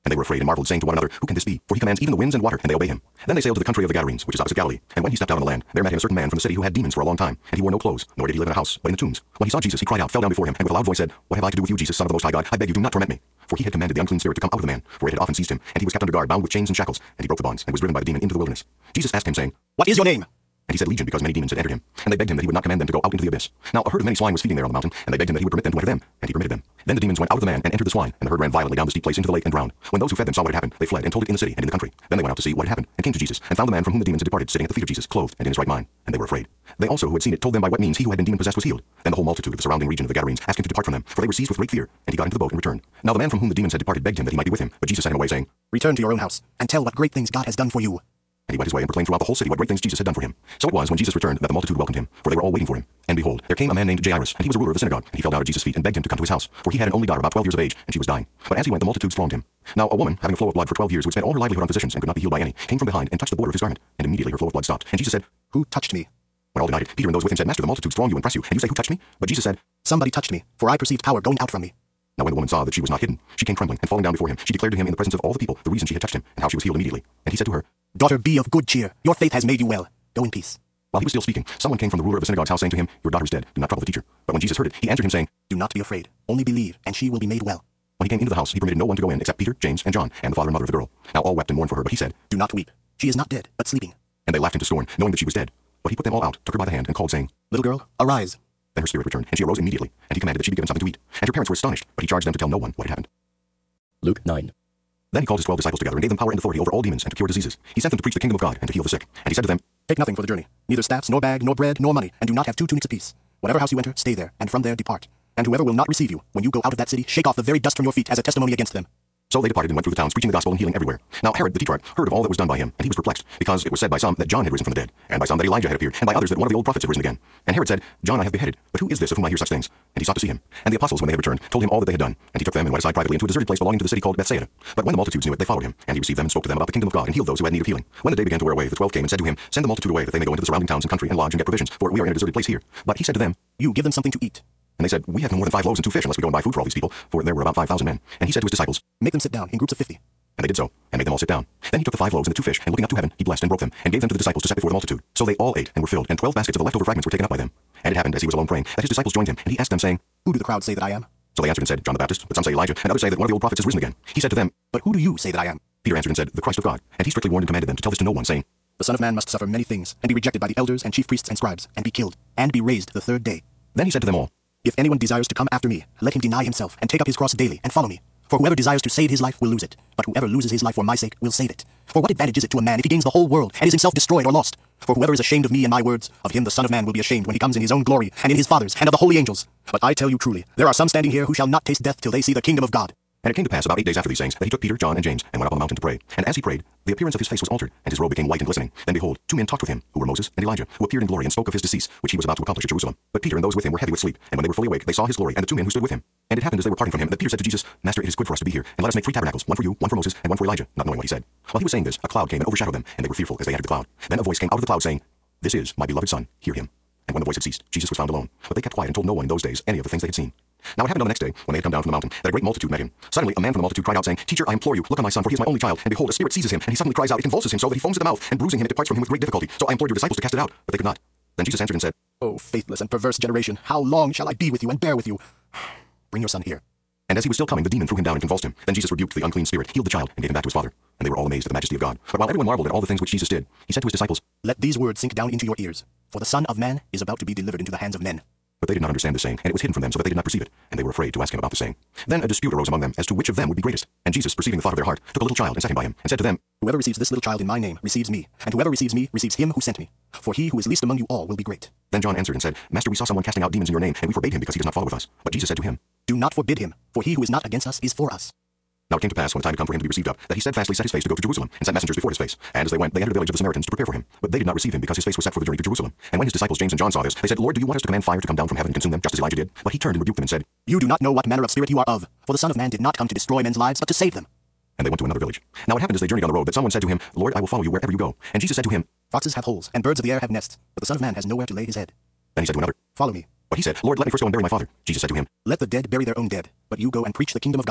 And they were afraid and marveled, saying to one another, Who can this be? For he commands even the winds and water, and they obey him. Then they sailed to the country of the Gadarenes, which is opposite Galilee. And when he stepped out on the land, there met him a certain man from the city who had demons for a long time. And he wore no clothes, nor did he live in a house, but in the tombs. When he saw Jesus, he cried out, fell down before him, and with a loud voice said, What have I to do with you, Jesus, Son of the Most High God? I beg you, do not torment me. For he had commanded the unclean spirit to come out of the man, for it had often seized him. And he was kept under guard, bound with chains and shackles. And he broke the bonds, and was driven by the demon into the wilderness. Jesus asked him, saying, What is your name? And he said Legion, because many demons had entered him. And they begged him that he would not command them to go out into the abyss. Now a herd of many swine was feeding there on the mountain, and they begged him that he would permit them to enter them. And he permitted them. Then the demons went out of the man and entered the swine, and the herd ran violently down the steep place into the lake and drowned. When those who fed them saw what had happened, they fled and told it in the city and in the country. Then they went out to see what had happened, and came to Jesus, and found the man from whom the demons had departed, sitting at the feet of Jesus, clothed and in his right mind. And they were afraid. They also, who had seen it, told them by what means he who had been demon-possessed was healed. Then the whole multitude of the surrounding region of the Gadarenes asked him to depart from them, for they were seized with great fear. And he got into the boat and returned. Now the man from whom the demons had departed begged him that he might be with him, but Jesus sent him away, saying, Return to your own house, and tell what great things God has done for you. And he went his way and proclaimed throughout the whole city what great things Jesus had done for him. So it was, when Jesus returned, that the multitude welcomed him, for they were all waiting for him. And behold, there came a man named Jairus, and he was a ruler of the synagogue. And he fell down at Jesus' feet and begged him to come to his house, for he had an only daughter about 12 years of age, and she was dying. But as he went, the multitudes thronged him. Now a woman, having a flow of blood for 12 years, who had spent all her livelihood on physicians and could not be healed by any, came from behind and touched the border of his garment. And immediately her flow of blood stopped. And Jesus said, Who touched me? When all denied it, Peter and those with him said, Master, the multitudes throng you and press you, and you say, Who touched me? But Jesus said, Somebody touched me, for I perceived power going out from me. Now when the woman saw that she was not hidden, she came trembling, and falling down before him, she declared to him in the presence of all the people the reason she had touched him, and how she was healed immediately. And he said to her, Daughter, be of good cheer. Your faith has made you well. Go in peace. While he was still speaking, someone came from the ruler of the synagogue's house, saying to him, Your daughter is dead. Do not trouble the teacher. But when Jesus heard it, he answered him, saying, Do not be afraid. Only believe, and she will be made well. When he came into the house, he permitted no one to go in except Peter, James, and John, and the father and mother of the girl. Now all wept and mourned for her, but he said, Do not weep. She is not dead, but sleeping. And they laughed him to scorn, knowing that she was dead. But he put them all out, took her by the hand, and called, saying, Little girl, arise. Then her spirit returned, and she arose immediately. And he commanded that she be given something to eat. And her parents were astonished, but he charged them to tell no one what had happened. Luke 9. Then he called his 12 disciples together and gave them power and authority over all demons and to cure diseases. He sent them to preach the kingdom of God and to heal the sick. And he said to them, Take nothing for the journey, neither staffs, nor bag, nor bread, nor money, and do not have 2 tunics apiece. Whatever house you enter, stay there, and from there depart. And whoever will not receive you, when you go out of that city, shake off the very dust from your feet as a testimony against them. So they departed and went through the towns, preaching the gospel and healing everywhere. Now Herod the Tetrarch heard of all that was done by him, and he was perplexed, because it was said by some that John had risen from the dead, and by some that Elijah had appeared, and by others that one of the old prophets had risen again. And Herod said, John I have beheaded, but who is this of whom I hear such things? And he sought to see him. And the apostles, when they had returned, told him all that they had done. And he took them and went aside privately into a deserted place belonging to the city called Bethsaida. But when the multitudes knew it, they followed him, and he received them and spoke to them about the kingdom of God, and healed those who had need of healing. When the day began to wear away, the 12 came and said to him, Send the multitude away, that they may go into the surrounding towns and country and lodge and get provisions, for we are in a deserted place here. But he said to them, You give them something to eat. And they said, We have no more than 5 loaves and 2 fish, unless we go and buy food for all these people, for there were about 5,000 men. And he said to his disciples, Make them sit down in groups of 50. And they did so, and made them all sit down. Then he took the 5 loaves and the 2 fish, and looking up to heaven, he blessed and broke them, and gave them to the disciples to set before the multitude. So they all ate and were filled, and 12 baskets of the leftover fragments were taken up by them. And it happened, as he was alone praying, that his disciples joined him, and he asked them, saying, Who do the crowd say that I am? So they answered and said, John the Baptist, but some say Elijah, and others say that one of the old prophets has risen again. He said to them, But who do you say that I am? Peter answered and said, The Christ of God. And he strictly warned and commanded them to tell this to no one, saying, The Son of Man must suffer many things, and be rejected by the elders and chief priests and scribes, and be killed, and be raised the 3rd day. Then he said to them all, If anyone desires to come after me, let him deny himself, and take up his cross daily, and follow me. For whoever desires to save his life will lose it, but whoever loses his life for my sake will save it. For what advantage is it to a man if he gains the whole world, and is himself destroyed or lost? For whoever is ashamed of me and my words, of him the Son of Man will be ashamed when he comes in his own glory, and in his Father's, and of the holy angels. But I tell you truly, there are some standing here who shall not taste death till they see the kingdom of God. And it came to pass about 8 days after these sayings that he took Peter, John, and James, and went up on the mountain to pray. And as he prayed, the appearance of his face was altered, and his robe became white and glistening. Then behold, 2 men talked with him, who were Moses and Elijah, who appeared in glory and spoke of his decease, which he was about to accomplish at Jerusalem. But Peter and those with him were heavy with sleep, and when they were fully awake, they saw his glory and the 2 men who stood with him. And it happened as they were parting from him that Peter said to Jesus, Master, it is good for us to be here, and let us make 3 tabernacles, one for you, one for Moses, and one for Elijah, not knowing what he said. While he was saying this, a cloud came and overshadowed them, and they were fearful as they entered the cloud. Then a voice came out of the cloud saying, This is my beloved Son, hear him. And when the voice had ceased, Jesus was found alone. But they kept quiet and told no one in those days any of the things they had seen. Now it happened on the next day, when they had come down from the mountain, that a great multitude met him. Suddenly a man from the multitude cried out, saying, Teacher, I implore you, look on my son, for he is my only child. And behold, a spirit seizes him, and he suddenly cries out, it convulses him so that he foams at the mouth, and bruising him it departs from him with great difficulty. So I implored your disciples to cast it out, but they could not. Then Jesus answered and said, O faithless and perverse generation, how long shall I be with you and bear with you? Bring your son here. And as he was still coming, the demon threw him down and convulsed him. Then Jesus rebuked the unclean spirit, healed the child, and gave him back to his father. And they were all amazed at the majesty of God. But while everyone marveled at all the things which Jesus did, he said to his disciples, Let these words sink down into your ears, for the Son of Man is about to be delivered into the hands of men. But they did not understand the saying, and it was hidden from them so that they did not perceive it, and they were afraid to ask him about the saying. Then a dispute arose among them as to which of them would be greatest. And Jesus, perceiving the thought of their heart, took a little child and set him by him, and said to them, Whoever receives this little child in my name receives me, and whoever receives me receives him who sent me. For he who is least among you all will be great. Then John answered and said, Master, we saw someone casting out demons in your name, and we forbade him because he does not follow with us. But Jesus said to him, Do not forbid him, for he who is not against us is for us. Now it came to pass, when the time had come for him to be received up, that he steadfastly set his face to go to Jerusalem, and sent messengers before his face. And as they went, they entered the village of the Samaritans to prepare for him. But they did not receive him, because his face was set for the journey to Jerusalem. And when his disciples James and John saw this, they said, Lord, do you want us to command fire to come down from heaven and consume them, just as Elijah did? But he turned and rebuked them and said, You do not know what manner of spirit you are of, for the Son of Man did not come to destroy men's lives, but to save them. And they went to another village. Now it happened as they journeyed on the road that someone said to him, Lord, I will follow you wherever you go. And Jesus said to him, Foxes have holes, and birds of the air have nests, but the Son of Man has nowhere to lay his head. Then he said to another, Follow me. But he said, Lord, let me first go and bury my father. Jesus said to him, Let the dead bury their own dead, but you go and preach the kingdom of God.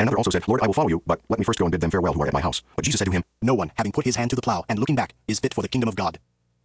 And another also said, Lord, I will follow you, but let me first go and bid them farewell who are at my house. But Jesus said to him, No one, having put his hand to the plow and looking back, is fit for the kingdom of God.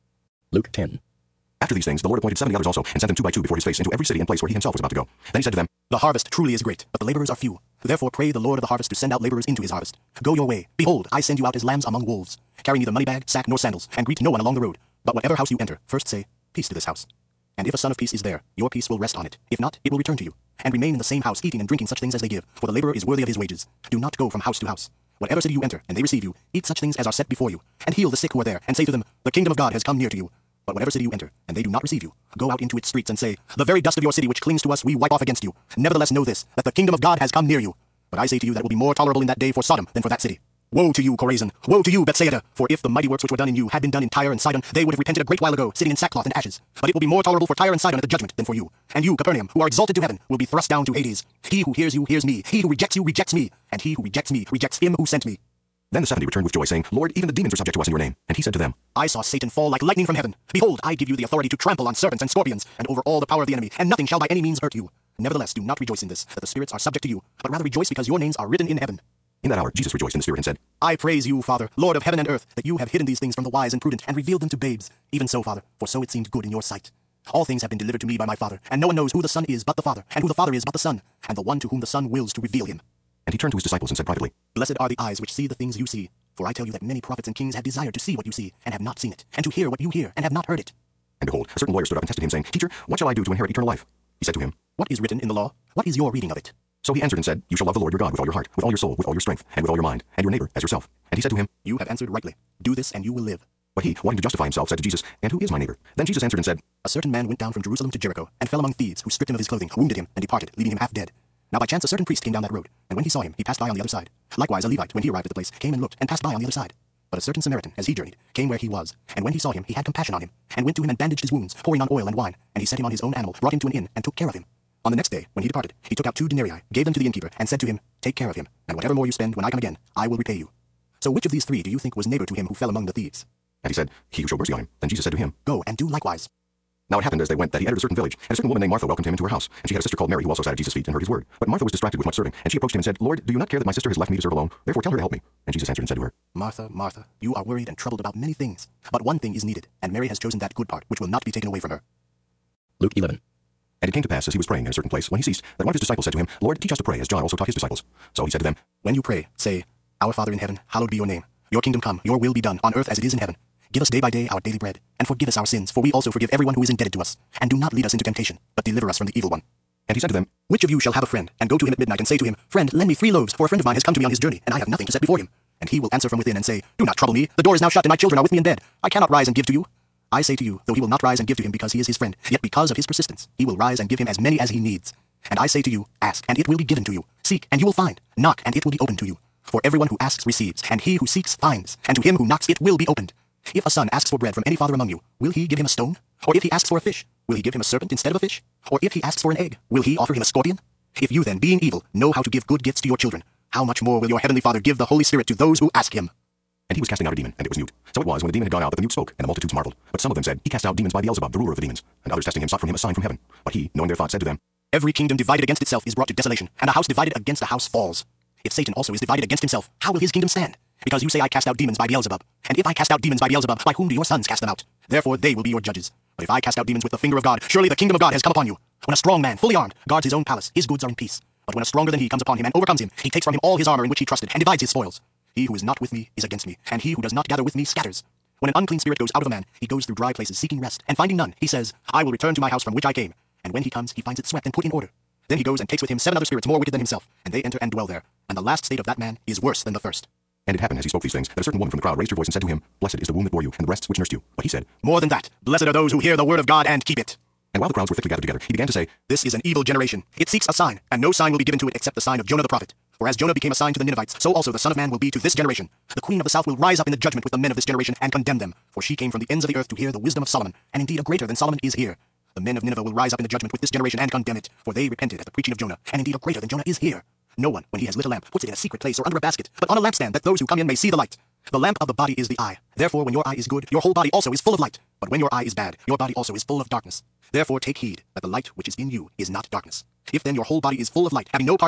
Luke 10. After these things, the Lord appointed 70 others also, and sent them 2 by 2 before his face into every city and place where he himself was about to go. Then he said to them, The harvest truly is great, but the laborers are few. Therefore pray the Lord of the harvest to send out laborers into his harvest. Go your way. Behold, I send you out as lambs among wolves. Carry neither money bag, sack, nor sandals, and greet no one along the road. But whatever house you enter, first say, Peace to this house. And if a son of peace is there, your peace will rest on it. If not, it will return to you. And remain in the same house, eating and drinking such things as they give, for the laborer is worthy of his wages. Do not go from house to house. Whatever city you enter, and they receive you, eat such things as are set before you, and heal the sick who are there, and say to them, The kingdom of God has come near to you. But whatever city you enter, and they do not receive you, go out into its streets and say, The very dust of your city which clings to us we wipe off against you. Nevertheless know this, that the kingdom of God has come near you. But I say to you that it will be more tolerable in that day for Sodom than for that city. Woe to you, Chorazin! Woe to you, Bethsaida! For if the mighty works which were done in you had been done in Tyre and Sidon, they would have repented a great while ago, sitting in sackcloth and ashes. But it will be more tolerable for Tyre and Sidon at the judgment than for you. And you, Capernaum, who are exalted to heaven, will be thrust down to Hades. He who hears you hears me. He who rejects you rejects me. And he who rejects me rejects him who sent me. Then the 70 returned with joy, saying, Lord, even the demons are subject to us in your name. And he said to them, I saw Satan fall like lightning from heaven. Behold, I give you the authority to trample on serpents and scorpions, and over all the power of the enemy, and nothing shall by any means hurt you. Nevertheless, do not rejoice in this, that the spirits are subject to you, but rather rejoice because your names are written in heaven. In that hour Jesus rejoiced in the Spirit and said, I praise you, Father, Lord of heaven and earth, that you have hidden these things from the wise and prudent, and revealed them to babes. Even so, Father, for so it seemed good in your sight. All things have been delivered to me by my Father, and no one knows who the Son is but the Father, and who the Father is but the Son, and the one to whom the Son wills to reveal him. And he turned to his disciples and said privately, Blessed are the eyes which see the things you see. For I tell you that many prophets and kings have desired to see what you see, and have not seen it, and to hear what you hear, and have not heard it. And behold, a certain lawyer stood up and tested him, saying, Teacher, what shall I do to inherit eternal life? He said to him, What is written in the law? What is your reading of it? So he answered and said, You shall love the Lord your God with all your heart, with all your soul, with all your strength, and with all your mind, and your neighbor as yourself. And he said to him, You have answered rightly. Do this, and you will live. But he, wanting to justify himself, said to Jesus, And who is my neighbor? Then Jesus answered and said, A certain man went down from Jerusalem to Jericho, and fell among thieves, who stripped him of his clothing, wounded him, and departed, leaving him half dead. Now by chance a certain priest came down that road, and when he saw him, he passed by on the other side. Likewise a Levite, when he arrived at the place, came and looked, and passed by on the other side. But a certain Samaritan, as he journeyed, came where he was, and when he saw him, he had compassion on him, and went to him and bandaged his wounds, pouring on oil and wine, and he set him on his own animal, brought him to an inn, and took care of him. On the next day, when he departed, he took out 2 denarii, gave them to the innkeeper, and said to him, Take care of him, and whatever more you spend when I come again, I will repay you. So which of these 3 do you think was neighbor to him who fell among the thieves? And he said, He who showed mercy on him. Then Jesus said to him, Go and do likewise. Now it happened as they went that he entered a certain village, and a certain woman named Martha welcomed him into her house. And she had a sister called Mary who also sat at Jesus' feet and heard his word. But Martha was distracted with much serving, and she approached him and said, Lord, do you not care that my sister has left me to serve alone? Therefore tell her to help me. And Jesus answered and said to her, Martha, Martha, you are worried and troubled about many things, but one thing is needed, and Mary has chosen that good part, which will not be taken away from her. Luke 11. And it came to pass, as he was praying in a certain place, when he ceased, that one of his disciples said to him, Lord, teach us to pray, as John also taught his disciples. So he said to them, When you pray, say, Our Father in heaven, hallowed be your name. Your kingdom come, your will be done, on earth as it is in heaven. Give us day by day our daily bread, and forgive us our sins, for we also forgive everyone who is indebted to us. And do not lead us into temptation, but deliver us from the evil one. And he said to them, Which of you shall have a friend, and go to him at midnight, and say to him, Friend, lend me 3 loaves, for a friend of mine has come to me on his journey, and I have nothing to set before him. And he will answer from within and say, Do not trouble me, the door is now shut, and my children are with me in bed. I cannot rise and give to you. I say to you, though he will not rise and give to him because he is his friend, yet because of his persistence, he will rise and give him as many as he needs. And I say to you, Ask, and it will be given to you. Seek, and you will find. Knock, and it will be opened to you. For everyone who asks receives, and he who seeks finds, and to him who knocks it will be opened. If a son asks for bread from any father among you, will he give him a stone? Or if he asks for a fish, will he give him a serpent instead of a fish? Or if he asks for an egg, will he offer him a scorpion? If you then, being evil, know how to give good gifts to your children, how much more will your heavenly Father give the Holy Spirit to those who ask him? And he was casting out a demon, and it was mute. So it was, when the demon had gone out, that the mute spoke, and the multitudes marveled. But some of them said, He cast out demons by Beelzebub, the ruler of the demons. And others testing him sought from him a sign from heaven. But he, knowing their thoughts, said to them, Every kingdom divided against itself is brought to desolation, and a house divided against a house falls. If Satan also is divided against himself, how will his kingdom stand? Because you say I cast out demons by Beelzebub. And if I cast out demons by Beelzebub, by whom do your sons cast them out? Therefore they will be your judges. But if I cast out demons with the finger of God, surely the kingdom of God has come upon you. When a strong man, fully armed, guards his own palace, his goods are in peace. But when a stronger than he comes upon him and overcomes him, he takes from him all his armor in which he trusted, and divides his spoils. He who is not with me is against me, and he who does not gather with me scatters. When an unclean spirit goes out of a man, he goes through dry places seeking rest, and finding none, he says, I will return to my house from which I came. And when he comes, he finds it swept and put in order. Then he goes and takes with him 7 other spirits more wicked than himself, and they enter and dwell there. And the last state of that man is worse than the first. And it happened as he spoke these things, that a certain woman from the crowd raised her voice and said to him, Blessed is the womb that bore you, and the breasts which nursed you. But he said, More than that, blessed are those who hear the word of God and keep it. And while the crowds were thickly gathered together, he began to say, This is an evil generation. It seeks a sign, and no sign will be given to it except the sign of Jonah the prophet. For as Jonah became a sign to the Ninevites, so also the Son of Man will be to this generation. The queen of the south will rise up in the judgment with the men of this generation and condemn them. For she came from the ends of the earth to hear the wisdom of Solomon, and indeed a greater than Solomon is here. The men of Nineveh will rise up in the judgment with this generation and condemn it, for they repented at the preaching of Jonah, and indeed a greater than Jonah is here. No one, when he has lit a lamp, puts it in a secret place or under a basket, but on a lampstand, that those who come in may see the light. The lamp of the body is the eye. Therefore, when your eye is good, your whole body also is full of light. But when your eye is bad, your body also is full of darkness. Therefore take heed that the light which is in you is not darkness. If then your whole body is full of light, having no part dark,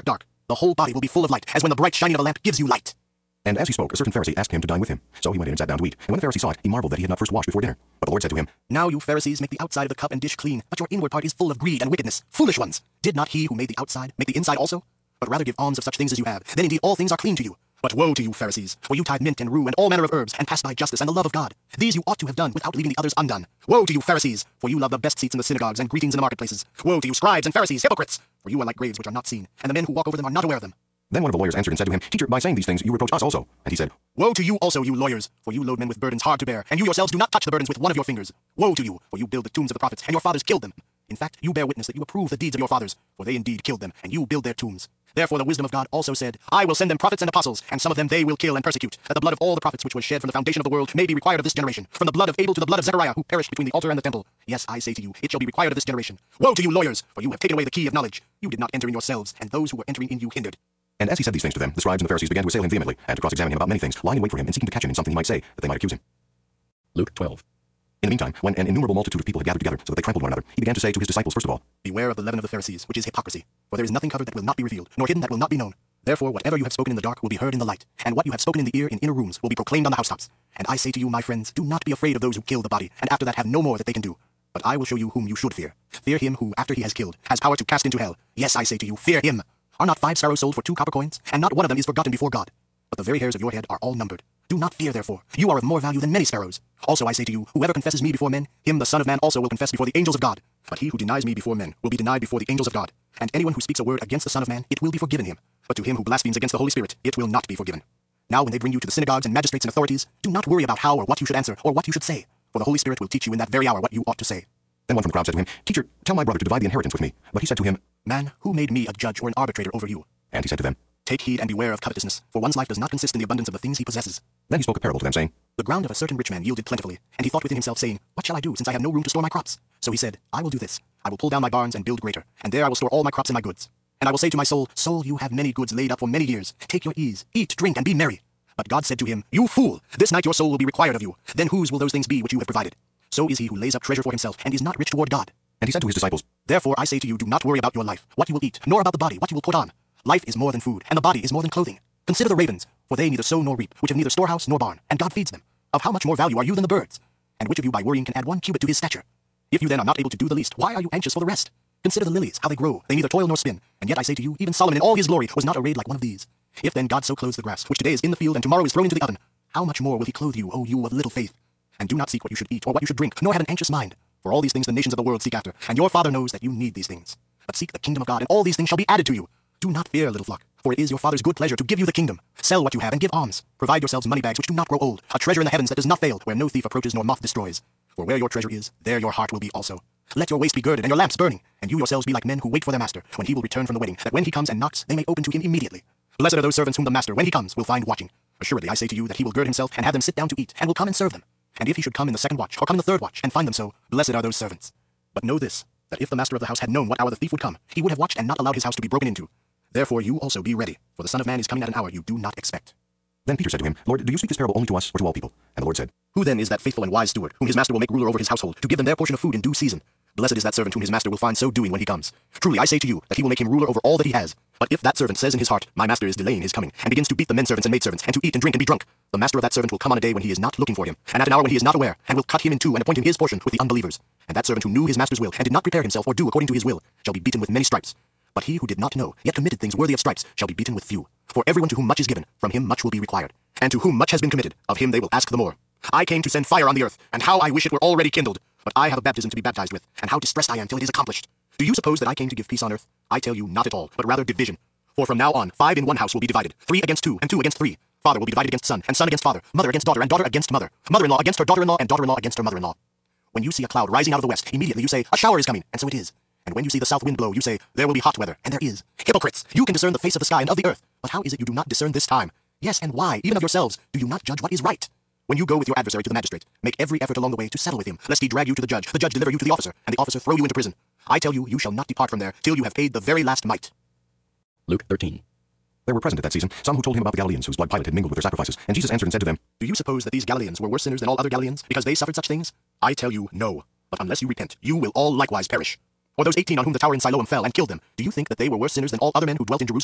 The whole body will be full of light, as when the bright shining of a lamp gives you light. And as he spoke, a certain Pharisee asked him to dine with him. So he went in and sat down to eat. And when the Pharisee saw it, he marveled that he had not first washed before dinner. But the Lord said to him, Now you Pharisees make the outside of the cup and dish clean, but your inward part is full of greed and wickedness. Foolish ones! Did not he who made the outside make the inside also? But rather give alms of such things as you have. Then indeed all things are clean to you. But woe to you, Pharisees, for you tithe mint and rue and all manner of herbs, and pass by justice and the love of God. These you ought to have done, without leaving the others undone. Woe to you, Pharisees, for you love the best seats in the synagogues and greetings in the marketplaces. Woe to you, scribes and Pharisees, hypocrites! For you are like graves which are not seen, and the men who walk over them are not aware of them. Then one of the lawyers answered and said to him, Teacher, by saying these things you reproach us also. And he said, Woe to you also, you lawyers, for you load men with burdens hard to bear, and you yourselves do not touch the burdens with one of your fingers. Woe to you, for you build the tombs of the prophets, and your fathers killed them. In fact, you bear witness that you approve the deeds of your fathers, for they indeed killed them, and you build their tombs. Therefore the wisdom of God also said, I will send them prophets and apostles, and some of them they will kill and persecute, that the blood of all the prophets which was shed from the foundation of the world may be required of this generation, from the blood of Abel to the blood of Zechariah, who perished between the altar and the temple. Yes, I say to you, it shall be required of this generation. Woe to you, lawyers, for you have taken away the key of knowledge. You did not enter in yourselves, and those who were entering in you hindered. And as he said these things to them, the scribes and the Pharisees began to assail him vehemently, and to cross-examine him about many things, lying in wait for him and seeking to catch him in something he might say, that they might accuse him. Luke 12. In the meantime, when an innumerable multitude of people had gathered together, so that they trampled one another, he began to say to his disciples first of all, Beware of the leaven of the Pharisees, which is hypocrisy. For there is nothing covered that will not be revealed, nor hidden that will not be known. Therefore whatever you have spoken in the dark will be heard in the light, and what you have spoken in the ear in inner rooms will be proclaimed on the housetops. And I say to you, my friends, do not be afraid of those who kill the body, and after that have no more that they can do. But I will show you whom you should fear. Fear him who, after he has killed, has power to cast into hell. Yes, I say to you, fear him. Are not 5 sparrows sold for 2 copper coins? And not one of them is forgotten before God. But the very hairs of your head are all numbered. Do not fear, therefore. You are of more value than many sparrows. Also I say to you, whoever confesses me before men, him the Son of Man also will confess before the angels of God. But he who denies me before men will be denied before the angels of God. And anyone who speaks a word against the Son of Man, it will be forgiven him. But to him who blasphemes against the Holy Spirit, it will not be forgiven. Now when they bring you to the synagogues and magistrates and authorities, do not worry about how or what you should answer, or what you should say. For the Holy Spirit will teach you in that very hour what you ought to say. Then one from the crowd said to him, Teacher, tell my brother to divide the inheritance with me. But he said to him, Man, who made me a judge or an arbitrator over you? And he said to them, Take heed and beware of covetousness, for one's life does not consist in the abundance of the things he possesses. Then he spoke a parable to them, saying, The ground of a certain rich man yielded plentifully, and he thought within himself, saying, What shall I do, since I have no room to store my crops? So he said, I will do this. I will pull down my barns and build greater, and there I will store all my crops and my goods. And I will say to my soul, Soul, you have many goods laid up for many years. Take your ease, eat, drink, and be merry. But God said to him, You fool! This night your soul will be required of you. Then whose will those things be which you have provided? So is he who lays up treasure for himself, and is not rich toward God. And he said to his disciples, Therefore I say to you, do not worry about your life, what you will eat, nor about the body, what you will put on. Life is more than food, and the body is more than clothing. Consider the ravens, for they neither sow nor reap, which have neither storehouse nor barn, and God feeds them. Of how much more value are you than the birds? And which of you by worrying can add 1 cubit to his stature? If you then are not able to do the least, why are you anxious for the rest? Consider the lilies, how they grow, they neither toil nor spin. And yet I say to you, even Solomon in all his glory was not arrayed like one of these. If then God so clothes the grass, which today is in the field and tomorrow is thrown into the oven, how much more will he clothe you, O you of little faith? And do not seek what you should eat or what you should drink, nor have an anxious mind. For all these things the nations of the world seek after, and your Father knows that you need these things. But seek the kingdom of God, and all these things shall be added to you. Do not fear, little flock, for it is your Father's good pleasure to give you the kingdom. Sell what you have and give alms. Provide yourselves money bags which do not grow old, a treasure in the heavens that does not fail, where no thief approaches nor moth destroys. For where your treasure is, there your heart will be also. Let your waist be girded and your lamps burning, and you yourselves be like men who wait for their master, when he will return from the wedding, that when he comes and knocks, they may open to him immediately. Blessed are those servants whom the master, when he comes, will find watching. Assuredly I say to you that he will gird himself and have them sit down to eat, and will come and serve them. And if he should come in the second watch, or come in the third watch, and find them so, blessed are those servants. But know this, that if the master of the house had known what hour the thief would come, he would have watched and not allowed his house to be broken into. Therefore you also be ready, for the Son of Man is coming at an hour you do not expect. Then Peter said to him, Lord, do you speak this parable only to us or to all people? And the Lord said, Who then is that faithful and wise steward, whom his master will make ruler over his household, to give them their portion of food in due season? Blessed is that servant whom his master will find so doing when he comes. Truly I say to you, that he will make him ruler over all that he has. But if that servant says in his heart, My master is delaying his coming, and begins to beat the menservants and maidservants, and to eat and drink and be drunk, the master of that servant will come on a day when he is not looking for him, and at an hour when he is not aware, and will cut him in two and appoint him his portion with the unbelievers. And that servant who knew his master's will, and did not prepare himself or do according to his will, shall be beaten with many stripes. But he who did not know, yet committed things worthy of stripes, shall be beaten with few. For everyone to whom much is given, from him much will be required. And to whom much has been committed, of him they will ask the more. I came to send fire on the earth, and how I wish it were already kindled. But I have a baptism to be baptized with, and how distressed I am till it is accomplished. Do you suppose that I came to give peace on earth? I tell you, not at all, but rather division. For from now on, 5 in one house will be divided, 3 against 2, and 2 against 3. Father will be divided against son, and son against father, mother against daughter, and daughter against mother, mother-in-law against her daughter-in-law, and daughter-in-law against her mother-in-law. When you see a cloud rising out of the west, immediately you say, A shower is coming, and so it is. And when you see the south wind blow, you say, There will be hot weather, and there is. Hypocrites! You can discern the face of the sky and of the earth, but how is it you do not discern this time? Yes, and why, even of yourselves, do you not judge what is right? When you go with your adversary to the magistrate, make every effort along the way to settle with him, lest he drag you to the judge deliver you to the officer, and the officer throw you into prison. I tell you, you shall not depart from there till you have paid the very last mite. Luke 13. There were present at that season some who told him about the Galileans whose blood Pilate had mingled with their sacrifices. And Jesus answered and said to them, Do you suppose that these Galileans were worse sinners than all other Galileans, because they suffered such things? I tell you, no. But unless you repent, you will all likewise perish. Or those 18 on whom the tower in Siloam fell and killed them, do you think that they were worse sinners than all other men who dwelt in Jerusalem?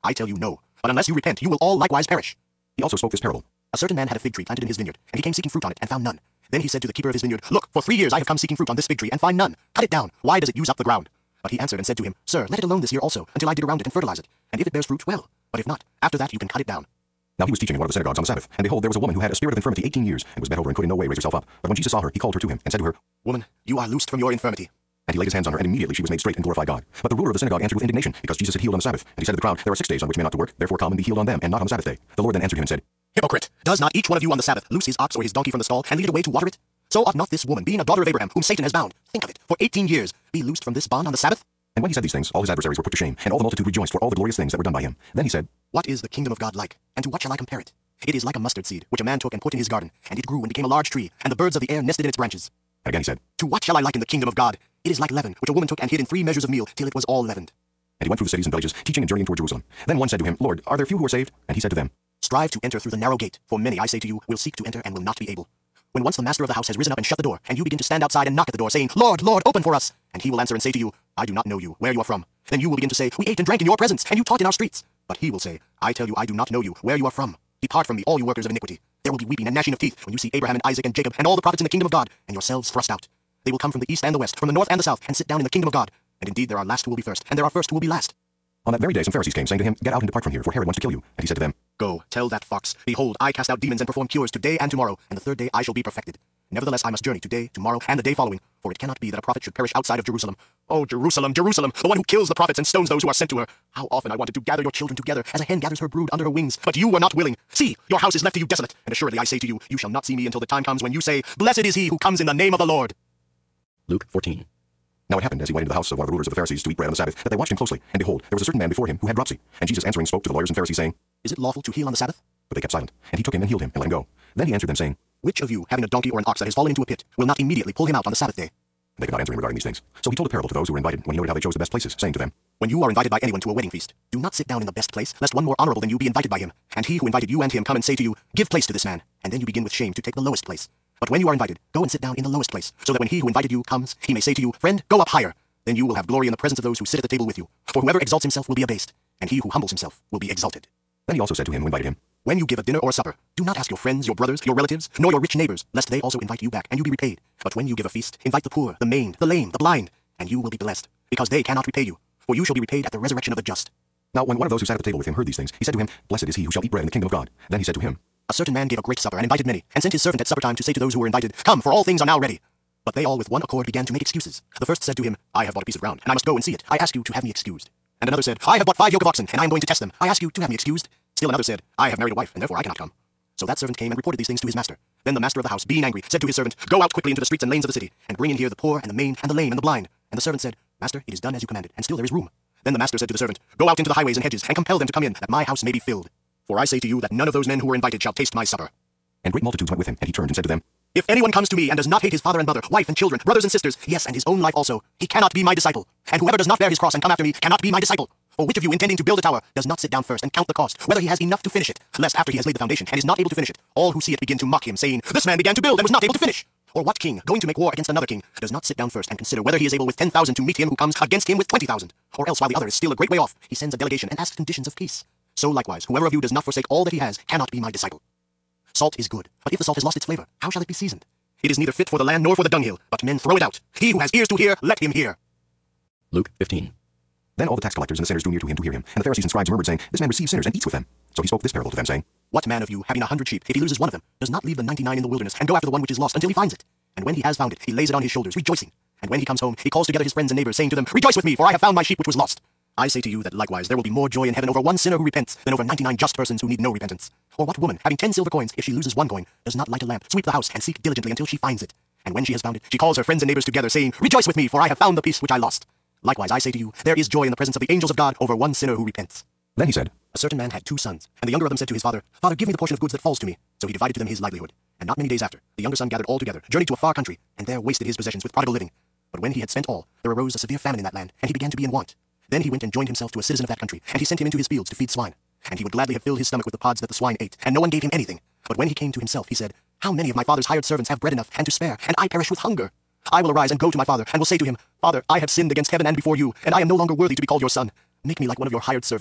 I tell you no. But unless you repent, you will all likewise perish. He also spoke this parable. A certain man had a fig tree planted in his vineyard, and he came seeking fruit on it, and found none. Then he said to the keeper of his vineyard, Look, for 3 years I have come seeking fruit on this fig tree, and find none. Cut it down. Why does it use up the ground? But he answered and said to him, Sir, let it alone this year also, until I dig around it and fertilize it. And if it bears fruit, well. But if not, after that you can cut it down. Now he was teaching in one of the synagogues on the Sabbath, and behold, there was a woman who had a spirit of infirmity 18 years, and was bent over and could in no way raise herself up. But when Jesus saw her, he called her to him, and said to her, Woman, you are loosed from your infirmity. And he laid his hands on her, and immediately she was made straight and glorified God. But the ruler of the synagogue answered with indignation, because Jesus had healed on the Sabbath. And he said to the crowd, There are 6 days on which men ought to work, therefore come and be healed on them, and not on the Sabbath day. The Lord then answered him and said, Hypocrite! Does not each one of you on the Sabbath loose his ox or his donkey from the stall, and lead it away to water it? So ought not this woman, being a daughter of Abraham, whom Satan has bound, think of it, for 18 years, be loosed from this bond on the Sabbath? And when he said these things, all his adversaries were put to shame, and all the multitude rejoiced for all the glorious things that were done by him. Then he said, What is the kingdom of God like? And to what shall I compare it? It is like a mustard seed, which a man took and put in his garden, and it grew and became a large tree, and the birds of the air nested in its branches. And again he said, To what shall I liken the kingdom of God? It is like leaven, which a woman took and hid in 3 measures of meal, till it was all leavened. And he went through the cities and villages, teaching and journeying toward Jerusalem. Then one said to him, Lord, are there few who are saved? And he said to them, Strive to enter through the narrow gate, for many, I say to you, will seek to enter and will not be able. When once the master of the house has risen up and shut the door, and you begin to stand outside and knock at the door, saying, Lord, Lord, open for us, and he will answer and say to you, I do not know you, where you are from. Then you will begin to say, We ate and drank in your presence, and you taught in our streets. But he will say, I tell you, I do not know you, where you are from. Depart from me, all you workers of iniquity. There will be weeping and gnashing of teeth when you see Abraham and Isaac and Jacob and all the prophets in the kingdom of God, and yourselves thrust out. They will come from the east and the west, from the north and the south, and sit down in the kingdom of God. And indeed there are last who will be first, and there are first who will be last. On that very day some Pharisees came, saying to him, Get out and depart from here, for Herod wants to kill you. And he said to them, Go, tell that fox, Behold, I cast out demons and perform cures today and tomorrow, and the 3rd day I shall be perfected. Nevertheless I must journey today, tomorrow, and the day following, for it cannot be that a prophet should perish outside of Jerusalem. Oh, Jerusalem, Jerusalem, the one who kills the prophets and stones those who are sent to her. How often I wanted to gather your children together, as a hen gathers her brood under her wings, but you were not willing. See, your house is left to you desolate, and assuredly I say to you, you shall not see me until the time comes when you say, Blessed is he who comes in the name of the Lord. Luke 14. Now it happened, as he went into the house of one of the rulers of the Pharisees to eat bread on the Sabbath, that they watched him closely. And behold, there was a certain man before him who had dropsy. And Jesus answering spoke to the lawyers and Pharisees, saying, Is it lawful to heal on the Sabbath? But they kept silent. And he took him and healed him, and let him go. Then he answered them, saying, Which of you, having a donkey or an ox that has fallen into a pit, will not immediately pull him out on the Sabbath day? They could not answer him regarding these things. So he told a parable to those who were invited, when he noted how they chose the best places, saying to them, When you are invited by anyone to a wedding feast, do not sit down in the best place, lest one more honorable than you be invited by him, and he who invited you and him come and say to you, Give place to this man, and then you begin with shame to take the lowest place. But when you are invited, go and sit down in the lowest place, so that when he who invited you comes, he may say to you, Friend, go up higher. Then you will have glory in the presence of those who sit at the table with you. For whoever exalts himself will be abased, and he who humbles himself will be exalted. Then he also said to him who invited him, When you give a dinner or a supper, do not ask your friends, your brothers, your relatives, nor your rich neighbors, lest they also invite you back, and you be repaid. But when you give a feast, invite the poor, the maimed, the lame, the blind, and you will be blessed, because they cannot repay you, for you shall be repaid at the resurrection of the just. Now when one of those who sat at the table with him heard these things, he said to him, Blessed is he who shall eat bread in the kingdom of God. Then he said to him, A certain man gave a great supper and invited many, and sent his servant at supper time to say to those who were invited, Come, for all things are now ready. But they all with one accord began to make excuses. The first said to him, I have bought a piece of ground, and I must go and see it. I ask you to have me excused. And another said, I have bought 5 yoke of oxen, and I am going to test them. I ask you to have me excused. Still another said, I have married a wife, and therefore I cannot come. So that servant came and reported these things to his master. Then the master of the house, being angry, said to his servant, Go out quickly into the streets and lanes of the city, and bring in here the poor, and the maimed, and the lame, and the blind. And the servant said, Master, it is done as you commanded, and still there is room. Then the master said to the servant, Go out into the highways and hedges, and compel them to come in, that my house may be filled. For I say to you that none of those men who were invited shall taste my supper. And great multitudes went with him, and he turned and said to them, If anyone comes to me and does not hate his father and mother, wife and children, brothers and sisters, yes, and his own life also, he cannot be my disciple. And whoever does not bear his cross and come after me cannot be my disciple. For which of you, intending to build a tower, does not sit down first and count the cost, whether he has enough to finish it, lest after he has laid the foundation and is not able to finish it, all who see it begin to mock him, saying, This man began to build and was not able to finish. Or what king, going to make war against another king, does not sit down first and consider whether he is able with 10,000 to meet him who comes against him with 20,000? Or else while the other is still a great way off, he sends a delegation and asks conditions of peace. So likewise, whoever of you does not forsake all that he has cannot be my disciple. Salt is good, but if the salt has lost its flavor, how shall it be seasoned? It is neither fit for the land nor for the dunghill, but men throw it out. He who has ears to hear, let him hear. Luke 15. Then all the tax collectors and the sinners drew near to him to hear him. And the Pharisees and scribes murmured, saying, This man receives sinners and eats with them. So he spoke this parable to them, saying, What man of you, having 100 sheep, if he loses one of them, does not leave the 99 in the wilderness, and go after the one which is lost until he finds it? And when he has found it, he lays it on his shoulders, rejoicing. And when he comes home, he calls together his friends and neighbors, saying to them, Rejoice with me, for I have found my sheep which was lost. I say to you that likewise there will be more joy in heaven over one sinner who repents than over 99 just persons who need no repentance. Or what woman, having 10 silver coins, if she loses one coin, does not light a lamp, sweep the house, and seek diligently until she finds it? And when she has found it, she calls her friends and neighbors together, saying, Rejoice with me, for I have found the piece which I lost. Likewise I say to you, there is joy in the presence of the angels of God over one sinner who repents. Then he said, A certain man had 2 sons, and the younger of them said to his father, Father, give me the portion of goods that falls to me. So he divided to them his livelihood. And not many days after, the younger son gathered all together, journeyed to a far country, and there wasted his possessions with prodigal living. But when he had spent all, there arose a severe famine in that land, and he began to be in want. Then he went and joined himself to a citizen of that country, and he sent him into his fields to feed swine. And he would gladly have filled his stomach with the pods that the swine ate, and no one gave him anything. But when he came to himself, he said, How many of my father's hired servants have bread enough and to spare, and I perish with hunger? I will arise and go to my father, and will say to him, Father, I have sinned against heaven and before you, and I am no longer worthy to be called your son. Make me like one of your hired servants.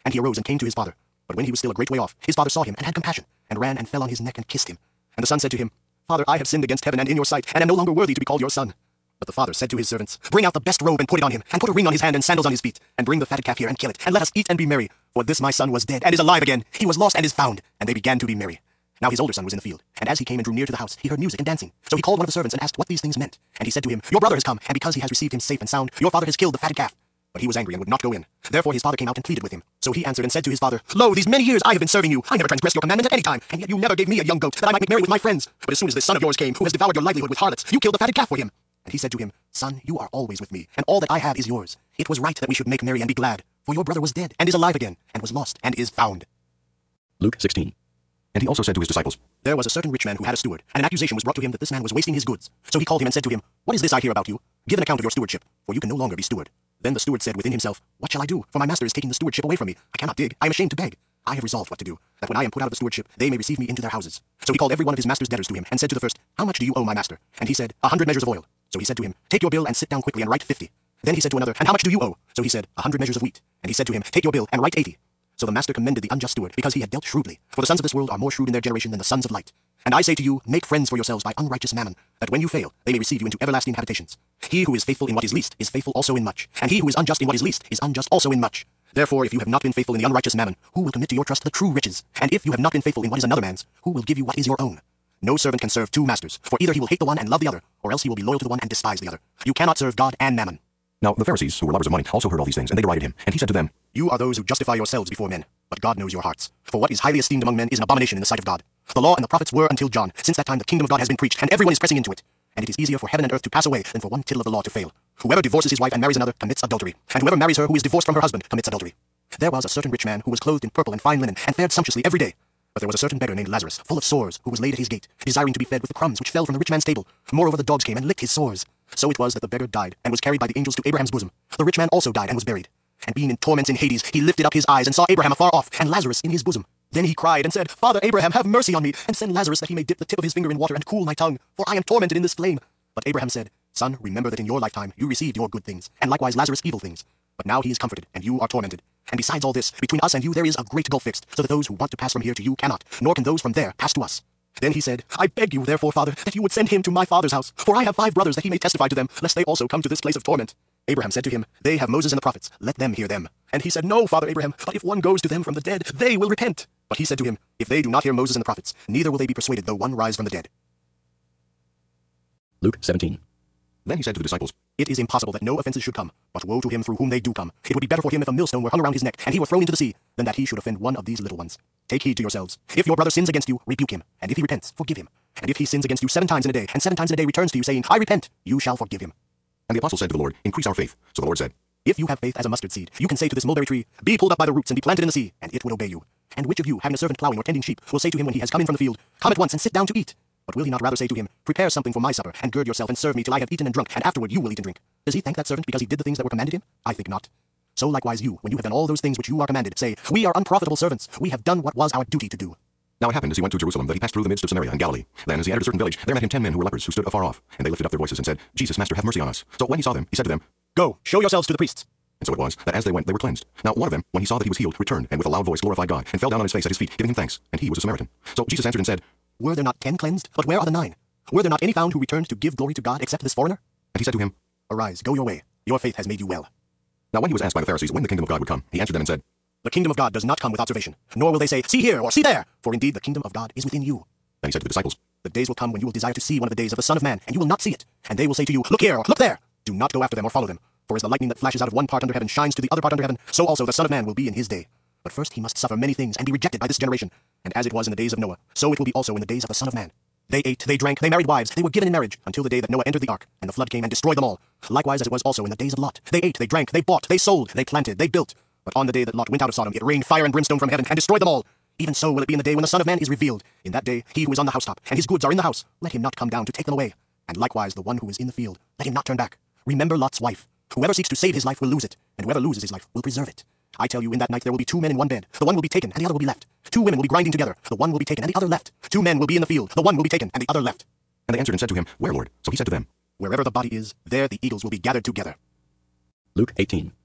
And he arose and came to his father. But when he was still a great way off, his father saw him and had compassion, and ran and fell on his neck and kissed him. And the son said to him, Father, I have sinned against heaven and in your sight, and am no longer worthy to be called your son. But the father said to his servants, Bring out the best robe and put it on him, and put a ring on his hand and sandals on his feet, and bring the fatted calf here and kill it, and let us eat and be merry. For this my son was dead and is alive again. He was lost and is found. And they began to be merry. Now his older son was in the field, and as he came and drew near to the house, he heard music and dancing. So he called one of the servants and asked what these things meant. And he said to him, Your brother has come, and because he has received him safe and sound, your father has killed the fatted calf. But he was angry and would not go in. Therefore his father came out and pleaded with him. So he answered and said to his father, Lo, these many years I have been serving you. I never transgressed your commandment at any time, and yet you never gave me a young goat, that I might make merry with my friends. But as soon as this son of yours came, who has devoured your livelihood with harlots, you killed the fatted calf for him. And he said to him, Son, you are always with me, and all that I have is yours. It was right that we should make merry and be glad, for your brother was dead, and is alive again, and was lost, and is found. Luke 16. And he also said to his disciples, There was a certain rich man who had a steward, and an accusation was brought to him that this man was wasting his goods. So he called him and said to him, What is this I hear about you? Give an account of your stewardship, for you can no longer be steward. Then the steward said within himself, What shall I do? For my master is taking the stewardship away from me. I cannot dig. I am ashamed to beg. I have resolved what to do, that when I am put out of the stewardship, they may receive me into their houses. So he called every one of his master's debtors to him, and said to the first, How much do you owe my master? And he said, 100 measures of oil. So he said to him, Take your bill and sit down quickly and write 50. Then he said to another, And how much do you owe? So he said, 100 measures of wheat. And he said to him, Take your bill and write 80. So the master commended the unjust steward, because he had dealt shrewdly. For the sons of this world are more shrewd in their generation than the sons of light. And I say to you, make friends for yourselves by unrighteous mammon, that when you fail, they may receive you into everlasting habitations. He who is faithful in what is least is faithful also in much, and he who is unjust in what is least is unjust also in much. Therefore, if you have not been faithful in the unrighteous mammon, who will commit to your trust the true riches? And if you have not been faithful in what is another man's, who will give you what is your own? No servant can serve two masters, for either he will hate the one and love the other, or else he will be loyal to the one and despise the other. You cannot serve God and mammon. Now the Pharisees, who were lovers of money, also heard all these things, and they derided him. And he said to them, You are those who justify yourselves before men, but God knows your hearts. For what is highly esteemed among men is an abomination in the sight of God. The law and the prophets were until John. Since that time the kingdom of God has been preached, and everyone is pressing into it. And it is easier for heaven and earth to pass away than for one tittle of the law to fail. Whoever divorces his wife and marries another commits adultery, and whoever marries her who is divorced from her husband commits adultery. There was a certain rich man who was clothed in purple and fine linen, and fared sumptuously every day. But there was a certain beggar named Lazarus, full of sores, who was laid at his gate, desiring to be fed with the crumbs which fell from the rich man's table. Moreover the dogs came and licked his sores. So it was that the beggar died, and was carried by the angels to Abraham's bosom. The rich man also died and was buried. And being in torments in Hades, he lifted up his eyes and saw Abraham afar off, and Lazarus in his bosom. Then he cried and said, Father Abraham, have mercy on me, and send Lazarus that he may dip the tip of his finger in water and cool my tongue, for I am tormented in this flame. But Abraham said, Son, remember that in your lifetime you received your good things, and likewise Lazarus evil things. But now he is comforted, and you are tormented. And besides all this, between us and you there is a great gulf fixed, so that those who want to pass from here to you cannot, nor can those from there pass to us. Then he said, I beg you, therefore, Father, that you would send him to my father's house, for I have 5 brothers, that he may testify to them, lest they also come to this place of torment. Abraham said to him, They have Moses and the prophets, let them hear them. And he said, No, Father Abraham, but if one goes to them from the dead, they will repent. But he said to him, If they do not hear Moses and the prophets, neither will they be persuaded, though one rise from the dead. Luke 17. Then he said to the disciples, It is impossible that no offenses should come, but woe to him through whom they do come. It would be better for him if a millstone were hung around his neck, and he were thrown into the sea, than that he should offend one of these little ones. Take heed to yourselves. If your brother sins against you, rebuke him, and if he repents, forgive him. And if he sins against you 7 times in a day, and 7 times in a day returns to you, saying, I repent, you shall forgive him. And the apostles said to the Lord, Increase our faith. So the Lord said, If you have faith as a mustard seed, you can say to this mulberry tree, Be pulled up by the roots and be planted in the sea, and it will obey you. And which of you, having a servant plowing or tending sheep, will say to him when he has come in from the field, Come at once and sit down to eat? But will he not rather say to him, Prepare something for my supper, and gird yourself and serve me till I have eaten and drunk, and afterward you will eat and drink? Does he thank that servant because he did the things that were commanded him? I think not. So likewise you, when you have done all those things which you are commanded, say, We are unprofitable servants, we have done what was our duty to do. Now it happened as he went to Jerusalem that he passed through the midst of Samaria and Galilee. Then as he entered a certain village, there met him 10 men who were lepers, who stood afar off. And they lifted up their voices and said, Jesus, Master, have mercy on us. So when he saw them, he said to them, Go, show yourselves to the priests. And so it was, that as they went, they were cleansed. Now one of them, when he saw that he was healed, returned, and with a loud voice glorified God, and fell down on his face at his feet, giving him thanks. And he was a Samaritan. So Jesus answered and said, Were there not 10 cleansed? But where are the 9? Were there not any found who returned to give glory to God except this foreigner? And he said to him, Arise, go your way. Your faith has made you well. Now when he was asked by the Pharisees when the kingdom of God would come, he answered them and said, The kingdom of God does not come with observation, nor will they say, See here, or see there, for indeed the kingdom of God is within you. Then he said to the disciples, The days will come when you will desire to see one of the days of the Son of Man, and you will not see it. And they will say to you, Look here, or look there. Do not go after them or follow them. For as the lightning that flashes out of one part under heaven shines to the other part under heaven, so also the Son of Man will be in his day. But first he must suffer many things and be rejected by this generation. And as it was in the days of Noah, so it will be also in the days of the Son of Man. They ate, they drank, they married wives, they were given in marriage, until the day that Noah entered the ark, and the flood came and destroyed them all. Likewise as it was also in the days of Lot. They ate, they drank, they bought, they sold, they planted, they built. But on the day that Lot went out of Sodom, it rained fire and brimstone from heaven, and destroyed them all. Even so will it be in the day when the Son of Man is revealed. In that day he who is on the housetop, and his goods are in the house, let him not come down to take them away. And likewise the one who is in the field, let him not turn back. Remember Lot's wife. Whoever seeks to save his life will lose it, and whoever loses his life will preserve it. I tell you, in that night there will be 2 men in one bed. The one will be taken, and the other will be left. 2 women will be grinding together. The one will be taken, and the other left. 2 men will be in the field. The one will be taken, and the other left. And they answered and said to him, Where, Lord? So he said to them, Wherever the body is, there the eagles will be gathered together. Luke 18.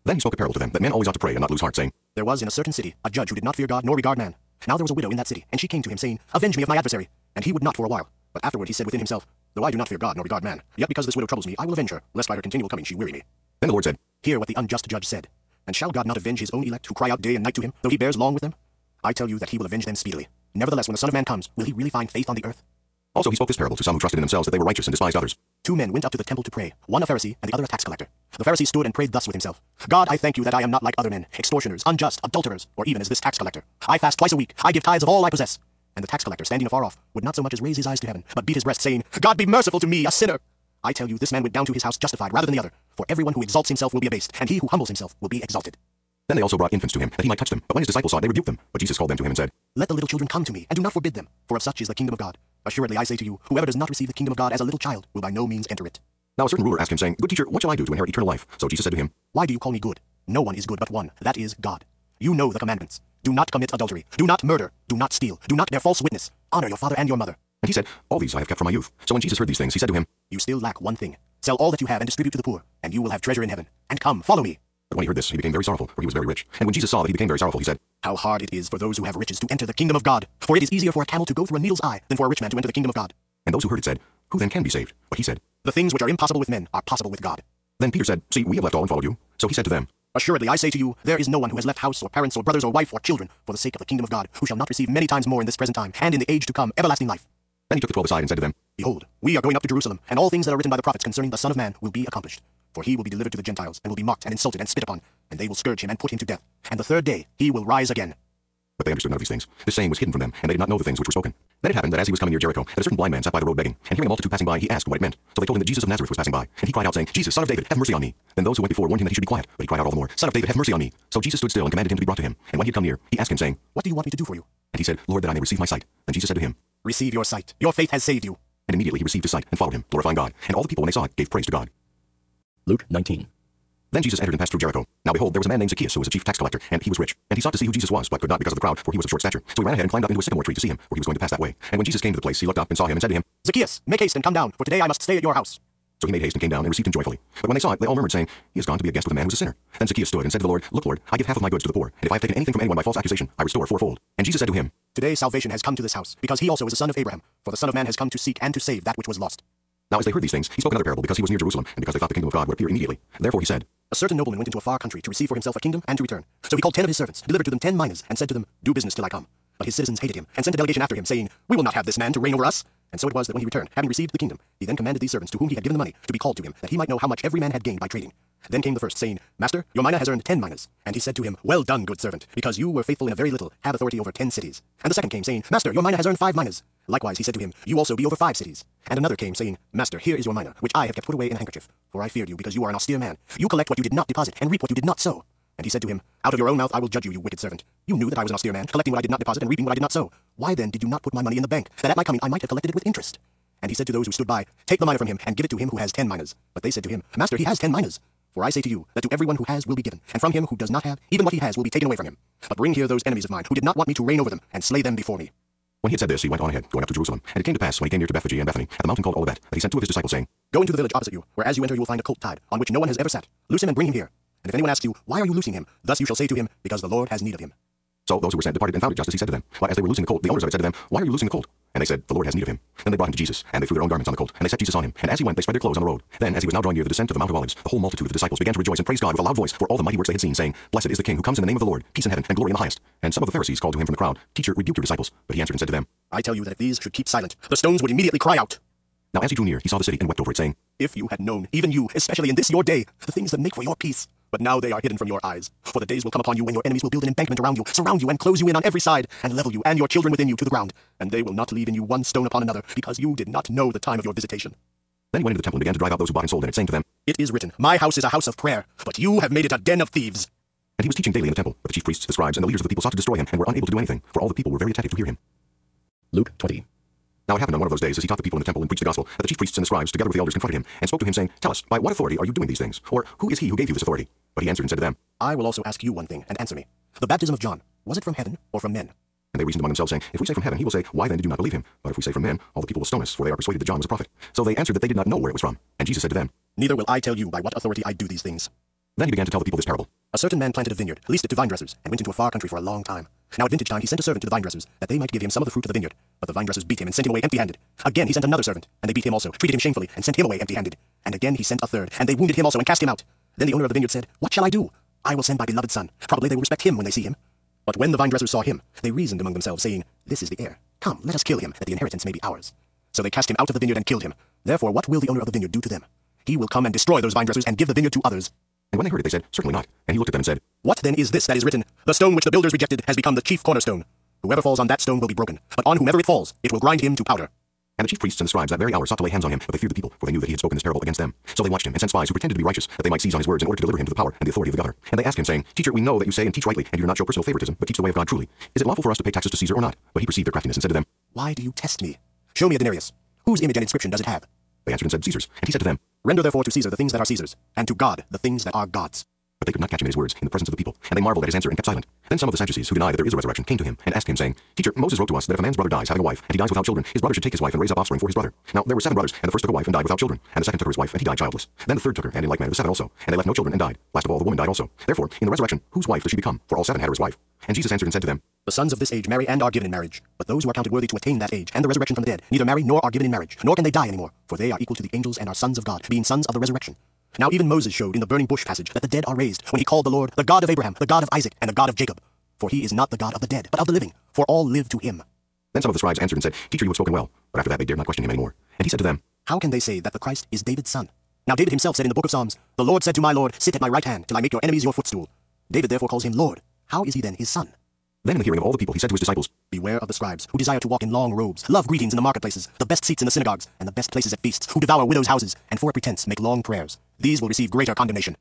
Then he spoke a parable to them, that men always ought to pray and not lose heart, saying, There was in a certain city a judge who did not fear God nor regard man. Now there was a widow in that city, and she came to him, saying, Avenge me of my adversary. And he would not for a while. But afterward he said within himself, Though I do not fear God nor regard man, yet because this widow troubles me, I will avenge her, lest by her continual coming she weary me. Then the Lord said, Hear what the unjust judge said. And shall God not avenge his own elect, who cry out day and night to him, though he bears long with them? I tell you that he will avenge them speedily. Nevertheless, when the Son of Man comes, will he really find faith on the earth? Also he spoke this parable to some who trusted in themselves that they were righteous and despised others. 2 men went up to the temple to pray, one a Pharisee and the other a tax collector. The Pharisee stood and prayed thus with himself, God, I thank you that I am not like other men, extortioners, unjust, adulterers, or even as this tax collector. I fast twice a week, I give tithes of all I possess. And the tax collector, standing afar off, would not so much as raise his eyes to heaven, but beat his breast, saying, God be merciful to me, a sinner. I tell you, this man went down to his house justified rather than the other. For everyone who exalts himself will be abased, and he who humbles himself will be exalted. Then they also brought infants to him, that he might touch them. But when his disciples saw it, they rebuked them. But Jesus called them to him and said, Let the little children come to me, and do not forbid them, for of such is the kingdom of God. Assuredly I say to you, whoever does not receive the kingdom of God as a little child will by no means enter it. Now a certain ruler asked him, saying, Good teacher, what shall I do to inherit eternal life? So Jesus said to him, Why do you call me good? No one is good but one, that is God. You know the commandments. Do not commit adultery. Do not murder. Do not steal. Do not bear false witness. Honor your father and your mother. And he said, All these I have kept from my youth. So when Jesus heard these things, he said to him, You still lack one thing. Sell all that you have and distribute to the poor, and you will have treasure in heaven. And come, follow me. But when he heard this, he became very sorrowful, for he was very rich. And when Jesus saw that he became very sorrowful, he said, How hard it is for those who have riches to enter the kingdom of God. For it is easier for a camel to go through a needle's eye than for a rich man to enter the kingdom of God. And those who heard it said, Who then can be saved? But he said, The things which are impossible with men are possible with God. Then Peter said, See, we have left all and followed you. So he said to them, Assuredly I say to you, there is no one who has left house or parents or brothers or wife or children for the sake of the kingdom of God, who shall not receive many times more in this present time, and in the age to come everlasting life. Then he took the 12 aside and said to them, Behold, we are going up to Jerusalem, and all things that are written by the prophets concerning the Son of Man will be accomplished. For he will be delivered to the Gentiles, and will be mocked and insulted and spit upon, and they will scourge him and put him to death. And the third day he will rise again. But they understood none of these things. This saying was hidden from them, and they did not know the things which were spoken. Then it happened that as he was coming near Jericho, that a certain blind man sat by the road begging. And hearing a multitude passing by, he asked what it meant. So they told him that Jesus of Nazareth was passing by. And he cried out, saying, Jesus, Son of David, have mercy on me. Then those who went before warned him that he should be quiet. But he cried out all the more, Son of David, have mercy on me. So Jesus stood still and commanded him to be brought to him. And when he had come near, he asked him, saying, What do you want me to do for you? And he said, Lord, that I may receive my sight. Then Jesus said to him, Receive your sight. Your faith has saved you. And immediately he received his sight and followed him, glorifying God. And all the people, when they saw it, gave praise to God. Luke 19. Then Jesus entered and passed through Jericho. Now behold, there was a man named Zacchaeus, who was a chief tax collector, and he was rich. And he sought to see who Jesus was, but could not because of the crowd, for he was of short stature. So he ran ahead and climbed up into a sycamore tree to see him, for he was going to pass that way. And when Jesus came to the place, he looked up and saw him and said to him, Zacchaeus, make haste and come down, for today I must stay at your house. So he made haste and came down and received him joyfully. But when they saw it, they all murmured, saying, He is gone to be a guest with a man who is a sinner. Then Zacchaeus stood and said to the Lord, Look, Lord, I give half of my goods to the poor, and if I have taken anything from anyone by false accusation, I restore fourfold. And Jesus said to him, Today salvation has come to this house, because he also is a son of Abraham. For the Son of Man has come to seek and to save that which was lost. Now as they heard these things, he spoke another parable because he was near Jerusalem, and because they thought the kingdom of God would appear immediately. Therefore he said, A certain nobleman went into a far country to receive for himself a kingdom and to return. So he called 10 of his servants, delivered to them 10 minas, and said to them, Do business till I come. But his citizens hated him, and sent a delegation after him, saying, We will not have this man to reign over us. And so it was that when he returned, having received the kingdom, he then commanded these servants to whom he had given the money to be called to him, that he might know how much every man had gained by trading. Then came the first, saying, Master, your mina has earned 10 minas. And he said to him, Well done, good servant, because you were faithful in a very little, have authority over 10 cities. And the second came, saying, Master, your mina has earned 5 minas. Likewise he said to him, You also be over 5 cities. And another came, saying, Master, here is your mina, which I have kept put away in a handkerchief. For I feared you, because you are an austere man. You collect what you did not deposit, and reap what you did not sow. And he said to him, Out of your own mouth I will judge you, you wicked servant. You knew that I was an austere man, collecting what I did not deposit, and reaping what I did not sow. Why then did you not put my money in the bank, that at my coming I might have collected it with interest? And he said to those who stood by, Take the mina from him, and give it to him who has 10 minas. But they said to him, Master, he has 10 minas. For I say to you, that to everyone who has will be given, and from him who does not have, even what he has will be taken away from him. But bring here those enemies of mine, who did not want me to reign over them, and slay them before me. When he had said this, he went on ahead, going up to Jerusalem. And it came to pass, when he came near to Bethphage and Bethany, at the mountain called Olivet, that he sent 2 of his disciples, saying, Go into the village opposite you, where as you enter you will find a colt tied, on which no one has ever sat. Loose him and bring him here. And if anyone asks you, Why are you loosing him? Thus you shall say to him, Because the Lord has need of him. So those who were sent departed and found it just as he said to them. But as they were loosing the colt, the owners of it said to them, Why are you loosing the colt? And they said, The Lord has need of him. Then they brought him to Jesus, and they threw their own garments on the colt, and they set Jesus on him. And as he went, they spread their clothes on the road. Then, as he was now drawing near the descent of the Mount of Olives, the whole multitude of the disciples began to rejoice and praise God with a loud voice for all the mighty works they had seen, saying, Blessed is the King who comes in the name of the Lord, peace in heaven and glory in the highest. And some of the Pharisees called to him from the crowd, Teacher, rebuke your disciples. But he answered and said to them, I tell you that if these should keep silent, the stones would immediately cry out. Now as he drew near, he saw the city and wept over it, saying, If you had known, even you, especially in this your day, the things that make for your peace. But now they are hidden from your eyes. For the days will come upon you when your enemies will build an embankment around you, surround you, and close you in on every side, and level you and your children within you to the ground. And they will not leave in you one stone upon another, because you did not know the time of your visitation. Then he went into the temple and began to drive out those who bought and sold in it, saying to them, It is written, My house is a house of prayer, but you have made it a den of thieves. And he was teaching daily in the temple. But the chief priests, the scribes, and the leaders of the people sought to destroy him, and were unable to do anything, for all the people were very attentive to hear him. Luke 20. Now it happened on one of those days, as he taught the people in the temple and preached the gospel, that the chief priests and the scribes, together with the elders, confronted him, and spoke to him, saying, Tell us, by what authority are you doing these things? Or who is he who gave you this authority? But he answered and said to them, I will also ask you one thing, and answer me. The baptism of John, was it from heaven or from men? And they reasoned among themselves, saying, If we say from heaven, he will say, Why then did you not believe him? But if we say from men, all the people will stone us, for they are persuaded that John was a prophet. So they answered that they did not know where it was from. And Jesus said to them, Neither will I tell you by what authority I do these things. Then he began to tell the people this parable. A certain man planted a vineyard, leased it to vine dressers, and went into a far country for a long time. Now at vintage time he sent a servant to the vine dressers, that they might give him some of the fruit of the vineyard. But the vine dressers beat him and sent him away empty-handed. Again he sent another servant, and they beat him also, treated him shamefully, and sent him away empty-handed. And again he sent a third, and they wounded him also and cast him out. Then the owner of the vineyard said, What shall I do? I will send my beloved son. Probably they will respect him when they see him. But when the vine dressers saw him, they reasoned among themselves, saying, This is the heir. Come, let us kill him, that the inheritance may be ours. So they cast him out of the vineyard and killed him. Therefore what will the owner of the vineyard do to them? He will come and destroy those vine dressers and give the vineyard to others. And when they heard it, they said, Certainly not. And he looked at them and said, What then is this that is written? The stone which the builders rejected has become the chief cornerstone. Whoever falls on that stone will be broken, but on whomever it falls, it will grind him to powder. And the chief priests and the scribes that very hour sought to lay hands on him, but they feared the people, for they knew that he had spoken this parable against them. So they watched him and sent spies who pretended to be righteous, that they might seize on his words in order to deliver him to the power and the authority of the governor. And they asked him, saying, Teacher, we know that you say and teach rightly, and you do not show personal favoritism, but teach the way of God truly. Is it lawful for us to pay taxes to Caesar or not? But he perceived their craftiness and said to them, Why do you test me? Show me a denarius. Whose image and inscription does it have? They answered and said, Caesar's. And he said to them, Render therefore to Caesar the things that are Caesar's, and to God the things that are God's. But they could not catch him in his words in the presence of the people, and they marveled at his answer and kept silent. Then some of the Sadducees, who deny that there is a resurrection, came to him and asked him, saying, Teacher, Moses wrote to us that if a man's brother dies having a wife, and he dies without children, his brother should take his wife and raise up offspring for his brother. Now there were 7 brothers, and the first took a wife and died without children, and the second took her his wife, and he died childless. Then the third took her, and in like manner the 7 also, and they left no children and died. Last of all the woman died also. Therefore, in the resurrection, whose wife does she become? For all 7 had her as wife. And Jesus answered and said to them, The sons of this age marry and are given in marriage, but those who are counted worthy to attain that age and the resurrection from the dead neither marry nor are given in marriage, nor can they die anymore, for they are equal to the angels and are sons of God, being sons of the resurrection. Now even Moses showed in the burning bush passage that the dead are raised, when he called the Lord the God of Abraham, the God of Isaac, and the God of Jacob. For he is not the God of the dead, but of the living, for all live to him. Then some of the scribes answered and said, Teacher, you have spoken well. But after that they dared not question him any more. And he said to them, How can they say that the Christ is David's son? Now David himself said in the book of Psalms, The Lord said to my Lord, Sit at my right hand, till I make your enemies your footstool. David therefore calls him Lord. How is he then his son? Then in the hearing of all the people he said to his disciples, Beware of the scribes, who desire to walk in long robes, love greetings in the marketplaces, the best seats in the synagogues, and the best places at feasts, who devour widows' houses, and for a pretense make long prayers. These will receive greater condemnation.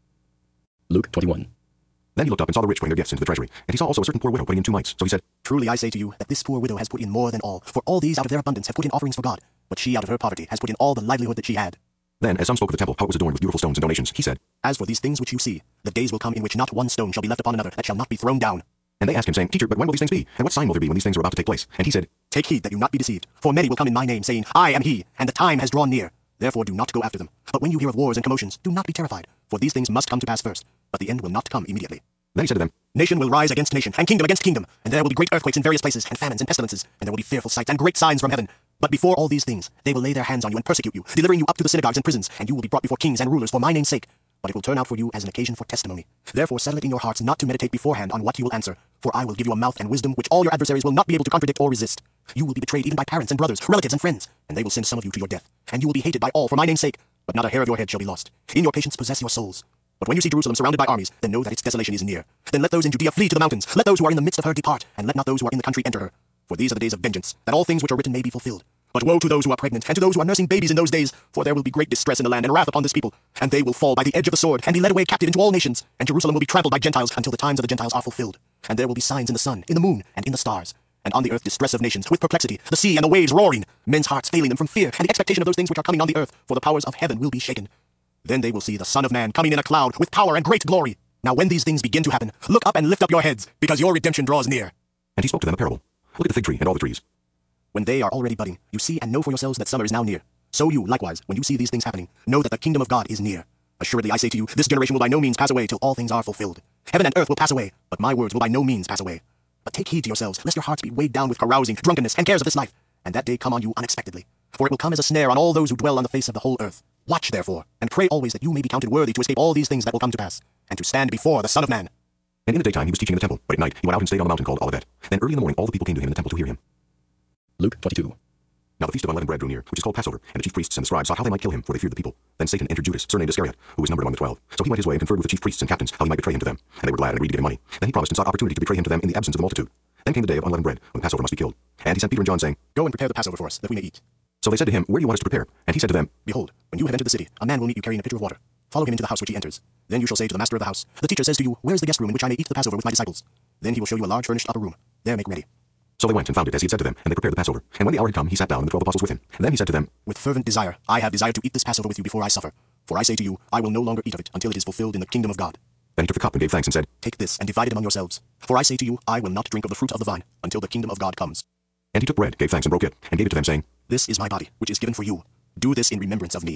Luke 21. Then he looked up and saw the rich putting their gifts into the treasury. And he saw also a certain poor widow putting in 2 mites. So he said, Truly I say to you, that this poor widow has put in more than all, for all these out of their abundance have put in offerings for God, but she out of her poverty has put in all the livelihood that she had. Then, as some spoke of the temple, how it was adorned with beautiful stones and donations, he said, As for these things which you see, the days will come in which not one stone shall be left upon another that shall not be thrown down. And they asked him, saying, Teacher, but when will these things be? And what sign will there be when these things are about to take place? And he said, Take heed that you not be deceived, for many will come in my name, saying, I am he, and the time has drawn near. Therefore do not go after them. But when you hear of wars and commotions, do not be terrified, for these things must come to pass first, but the end will not come immediately. Then he said to them, Nation will rise against nation, and kingdom against kingdom, and there will be great earthquakes in various places, and famines and pestilences, and there will be fearful sights and great signs from heaven. But before all these things, they will lay their hands on you and persecute you, delivering you up to the synagogues and prisons, and you will be brought before kings and rulers for my name's sake. But it will turn out for you as an occasion for testimony. Therefore settle it in your hearts not to meditate beforehand on what you will answer, for I will give you a mouth and wisdom which all your adversaries will not be able to contradict or resist. You will be betrayed even by parents and brothers, relatives and friends, and they will send some of you to your death, and you will be hated by all for my name's sake, but not a hair of your head shall be lost. In your patience possess your souls. But when you see Jerusalem surrounded by armies, then know that its desolation is near. Then let those in Judea flee to the mountains, let those who are in the midst of her depart, and let not those who are in the country enter her. For these are the days of vengeance, that all things which are written may be fulfilled. But woe to those who are pregnant, and to those who are nursing babies in those days, for there will be great distress in the land, and wrath upon this people. And they will fall by the edge of the sword, and be led away captive into all nations. And Jerusalem will be trampled by Gentiles, until the times of the Gentiles are fulfilled. And there will be signs in the sun, in the moon, and in the stars. And on the earth distress of nations, with perplexity, the sea and the waves roaring, men's hearts failing them from fear, and the expectation of those things which are coming on the earth, for the powers of heaven will be shaken. Then they will see the Son of Man coming in a cloud, with power and great glory. Now when these things begin to happen, look up and lift up your heads, because your redemption draws near. And he spoke to them a parable. Look at the fig tree and all the trees. When they are already budding, you see and know for yourselves that summer is now near. So you, likewise, when you see these things happening, know that the kingdom of God is near. Assuredly I say to you, this generation will by no means pass away till all things are fulfilled. Heaven and earth will pass away, but my words will by no means pass away. But take heed to yourselves, lest your hearts be weighed down with carousing, drunkenness, and cares of this life, and that day come on you unexpectedly. For it will come as a snare on all those who dwell on the face of the whole earth. Watch therefore, and pray always that you may be counted worthy to escape all these things that will come to pass, and to stand before the Son of Man. And in the daytime he was teaching in the temple, but at night he went out and stayed on the mountain called Olivet. Then early in the morning all the people came to him in the temple to hear him. Luke 22. Now the feast of unleavened bread drew near, which is called Passover, and the chief priests and the scribes sought how they might kill him, for they feared the people. Then Satan entered Judas, surnamed Iscariot, who was numbered among the 12. So he went his way and conferred with the chief priests and captains how he might betray him to them. And they were glad and agreed to give him money. Then he promised and sought opportunity to betray him to them in the absence of the multitude. Then came the day of unleavened bread, when the Passover must be killed. And he sent Peter and John, saying, Go and prepare the Passover for us, that we may eat. So they said to him, Where do you want us to prepare? And he said to them, Behold, when you have entered the city, a man will meet you carrying a pitcher of water. Follow him into the house which he enters. Then you shall say to the master of the house, The teacher says to you, Where is the guest room in which I may eat the Passover with my disciples? Then he will show you a large furnished upper room. There make ready. So they went and found it as he had said to them, and they prepared the Passover. And when the hour had come, he sat down, and the 12 apostles with him. And then he said to them, With fervent desire, I have desired to eat this Passover with you before I suffer. For I say to you, I will no longer eat of it until it is fulfilled in the kingdom of God. Then he took the cup and gave thanks and said, Take this and divide it among yourselves. For I say to you, I will not drink of the fruit of the vine until the kingdom of God comes. And he took bread, gave thanks and broke it, and gave it to them, saying, This is my body, which is given for you. Do this in remembrance of me.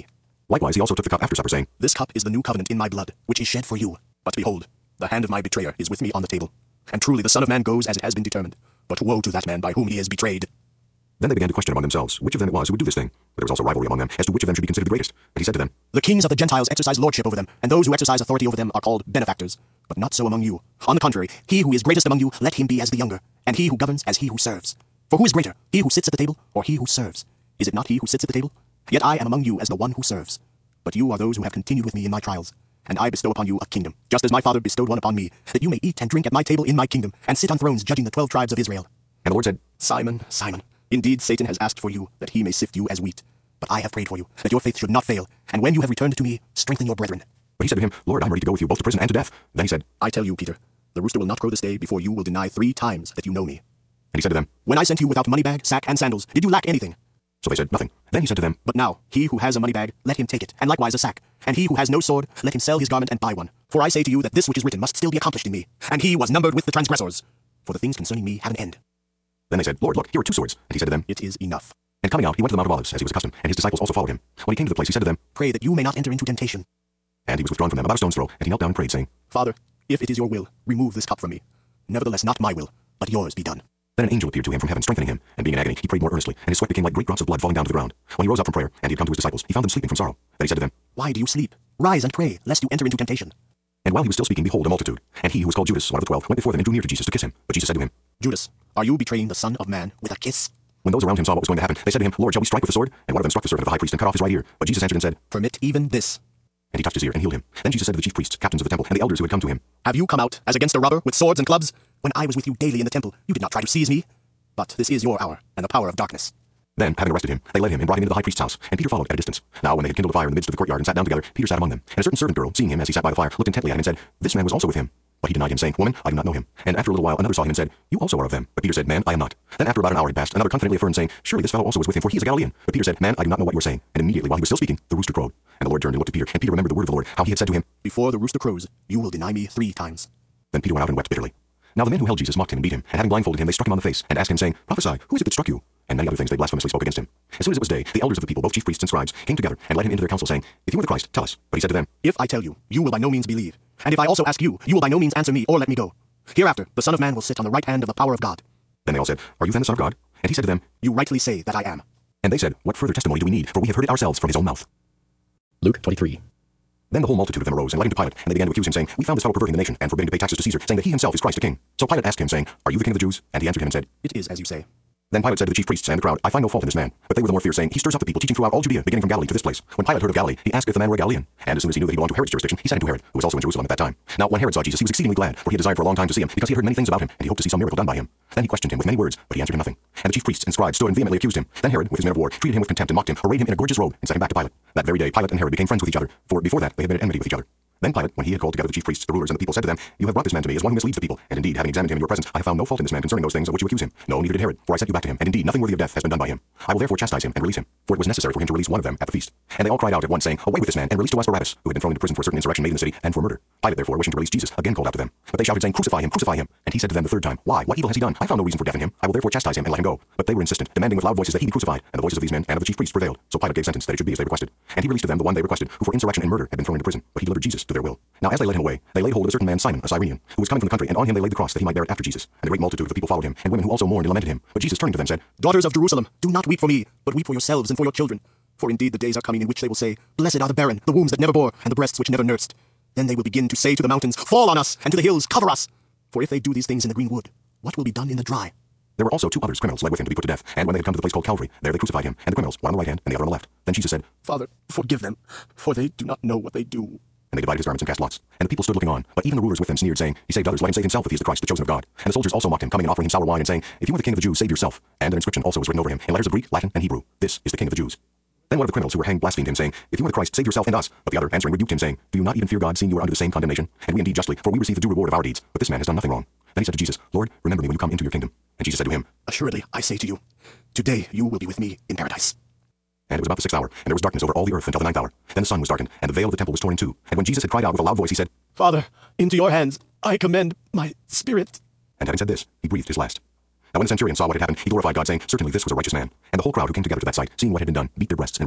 Likewise, he also took the cup after supper, saying, This cup is the new covenant in my blood, which is shed for you. But behold, the hand of my betrayer is with me on the table. And truly the Son of Man goes as it has been determined. But woe to that man by whom he is betrayed. Then they began to question among themselves which of them it was who would do this thing. But there was also rivalry among them as to which of them should be considered the greatest. And he said to them, The kings of the Gentiles exercise lordship over them, and those who exercise authority over them are called benefactors. But not so among you. On the contrary, he who is greatest among you, let him be as the younger, and he who governs as he who serves. For who is greater, he who sits at the table, or he who serves? Is it not he who sits at the table? Yet I am among you as the one who serves. But you are those who have continued with me in my trials. And I bestow upon you a kingdom, just as my Father bestowed one upon me, that you may eat and drink at my table in my kingdom, and sit on thrones judging the 12 tribes of Israel. And the Lord said, Simon, Simon, indeed Satan has asked for you, that he may sift you as wheat. But I have prayed for you, that your faith should not fail, and when you have returned to me, strengthen your brethren. But he said to him, Lord, I am ready to go with you both to prison and to death. Then he said, I tell you, Peter, the rooster will not crow this day before you will deny 3 times that you know me. And he said to them, When I sent you without money bag, sack, and sandals, did you lack anything? So they said, Nothing. Then he said to them, But now, he who has a money bag, let him take it, and likewise a sack. And he who has no sword, let him sell his garment and buy one. For I say to you that this which is written must still be accomplished in me. And he was numbered with the transgressors. For the things concerning me have an end. Then they said, Lord, look, here are 2 swords. And he said to them, It is enough. And coming out, he went to the Mount of Olives, as he was accustomed, and his disciples also followed him. When he came to the place, he said to them, Pray that you may not enter into temptation. And he was withdrawn from them about a stone's throw, and he knelt down and prayed, saying, Father, if it is your will, remove this cup from me. Nevertheless, not my will, but yours be done. Then an angel appeared to him from heaven, strengthening him, and being in agony, he prayed more earnestly, and his sweat became like great drops of blood falling down to the ground. When he rose up from prayer, and he had come to his disciples, he found them sleeping from sorrow. Then he said to them, Why do you sleep? Rise and pray, lest you enter into temptation. And while he was still speaking, behold, a multitude. And he who was called Judas, one of the 12, went before them and drew near to Jesus to kiss him. But Jesus said to him, Judas, are you betraying the Son of Man with a kiss? When those around him saw what was going to happen, they said to him, Lord, shall we strike with the sword? And one of them struck the servant of the high priest and cut off his right ear. But Jesus answered and said, Permit even this. And he touched his ear and healed him. Then Jesus said to the chief priests, captains of the temple, and the elders who had come to him, Have you come out as against a robber with swords and clubs? When I was with you daily in the temple, you did not try to seize me. But this is your hour, and the power of darkness. Then, having arrested him, they led him and brought him into the high priest's house, and Peter followed at a distance. Now when they had kindled a fire in the midst of the courtyard and sat down together, Peter sat among them. And a certain servant girl, seeing him as he sat by the fire, looked intently at him and said, This man was also with him. But he denied him, saying, Woman, I do not know him. And after a little while another saw him and said, You also are of them. But Peter said, Man, I am not. Then after about an hour had passed, another confidently affirmed, saying, Surely this fellow also was with him, for he is a Galilean. But Peter said, Man, I do not know what you are saying. And immediately while he was still speaking, the rooster crowed. And the Lord turned and looked at Peter, and Peter remembered the word of the Lord, how he had said to him, Before the rooster crows, you will deny me 3 times. Then Peter went out and wept bitterly. Now the men who held Jesus mocked him and beat him, and having blindfolded him, they struck him on the face, and asked him, saying, Prophesy, who is it that struck you? And many other things they blasphemously spoke against him. As soon as it was day, the elders of the people, both chief priests and scribes, came together, and led him into their council, saying, If you are the Christ, tell us. But he said to them, If I tell you, you will by no means believe. And if I also ask you, you will by no means answer me or let me go. Hereafter, the Son of Man will sit on the right hand of the power of God. Then they all said, Are you then the Son of God? And he said to them, You rightly say that I am. And they said, What further testimony do we need? For we have heard it ourselves from his own mouth. Luke 23. Then the whole multitude of them arose and led him to Pilate, and they began to accuse him, saying, We found this fellow perverting the nation, and forbidding to pay taxes to Caesar, saying that he himself is Christ the king. So Pilate asked him, saying, Are you the king of the Jews? And he answered him and said, It is as you say. Then Pilate said to the chief priests and the crowd, I find no fault in this man. But they were the more fierce, saying, He stirs up the people, teaching throughout all Judea, beginning from Galilee to this place. When Pilate heard of Galilee, he asked if the man were a Galilean. And as soon as he knew that he belonged to Herod's jurisdiction, he sent him to Herod, who was also in Jerusalem at that time. Now when Herod saw Jesus, he was exceedingly glad, for he had desired for a long time to see him, because he had heard many things about him, and he hoped to see some miracle done by him. Then he questioned him with many words, but he answered him nothing. And the chief priests and scribes stood and vehemently accused him. Then Herod, with his men of war, treated him with contempt and mocked him, arrayed him in a gorgeous robe, and sent him back to Pilate. That very day Pilate and Herod became friends with each other, for before that they had been at enmity with each other. Then Pilate, when he had called together the chief priests, the rulers, and the people, said to them, You have brought this man to me as one who misleads the people. And indeed, having examined him in your presence, I have found no fault in this man concerning those things of which you accuse him. No, neither did Herod, for I sent you back to him. And indeed, nothing worthy of death has been done by him. I will therefore chastise him and release him. For it was necessary for him to release one of them at the feast. And they all cried out at once, saying, Away with this man, and release to us Barabbas, who had been thrown into prison for a certain insurrection made in the city, and for murder. Pilate, therefore, wishing to release Jesus, again called out to them. But they shouted, saying, Crucify him, crucify him. And he said to them the third time, Why? What evil has he done? I found no reason for death in him. I will therefore chastise him and let him go. But they were insistent, demanding with loud voices that he be crucified. And the voices of these men and of the chief priests prevailed. So Pilate gave sentence that it should be as they requested. And he released to them the one they requested, who for insurrection and murder had been thrown into prison. But he delivered Jesus to their will. Now as they led him away, they laid hold of a certain man Simon, a Cyrenian, who was coming from the country, and on him they laid the cross that he might bear it after Jesus. And a great multitude of the people followed him, and women who also mourned and lamented him. But Jesus turning to them said, Daughters of Jerusalem, do not weep for me, but weep for yourselves and for your children. For indeed the days are coming in which they will say, Blessed are the barren, the wombs that never bore, and the breasts which never nursed. Then they will begin to say to the mountains, Fall on us, and to the hills, cover us. For if they do these things in the green wood, what will be done in the dry? There were also 2 others, criminals, led with him to be put to death. And when they had come to the place called Calvary, there they crucified him, and the criminals, one on the right hand and the other on the left. Then Jesus said, Father, forgive them, for they do not know what they do. And they divided his garments and cast lots. And the people stood looking on. But even the rulers with them sneered, saying, He saved others, let him save himself if he is the Christ, the chosen of God. And the soldiers also mocked him, coming and offering him sour wine, and saying, If you are the king of the Jews, save yourself. And an inscription also was written over him, in letters of Greek, Latin, and Hebrew, This is the king of the Jews. Then one of the criminals who were hanged blasphemed him, saying, If you are the Christ, save yourself and us. But the other, answering, rebuked him, saying, Do you not even fear God, seeing you are under the same condemnation? And we indeed justly, for we receive the due reward of our deeds. But this man has done nothing wrong. Then he said to Jesus, Lord, remember me when you come into your kingdom. And Jesus said to him, Assuredly, I say to you, today you will be with me in paradise. And it was about the 6th hour, and there was darkness over all the earth until the 9th hour. Then the sun was darkened, and the veil of the temple was torn in two. And when Jesus had cried out with a loud voice, he said, Father, into your hands I commend my spirit. And having said this, he breathed his last. Now when the centurion saw what had happened, he glorified God, saying, Certainly this was a righteous man. And the whole crowd who came together to that sight, seeing what had been done, beat their breasts and returned.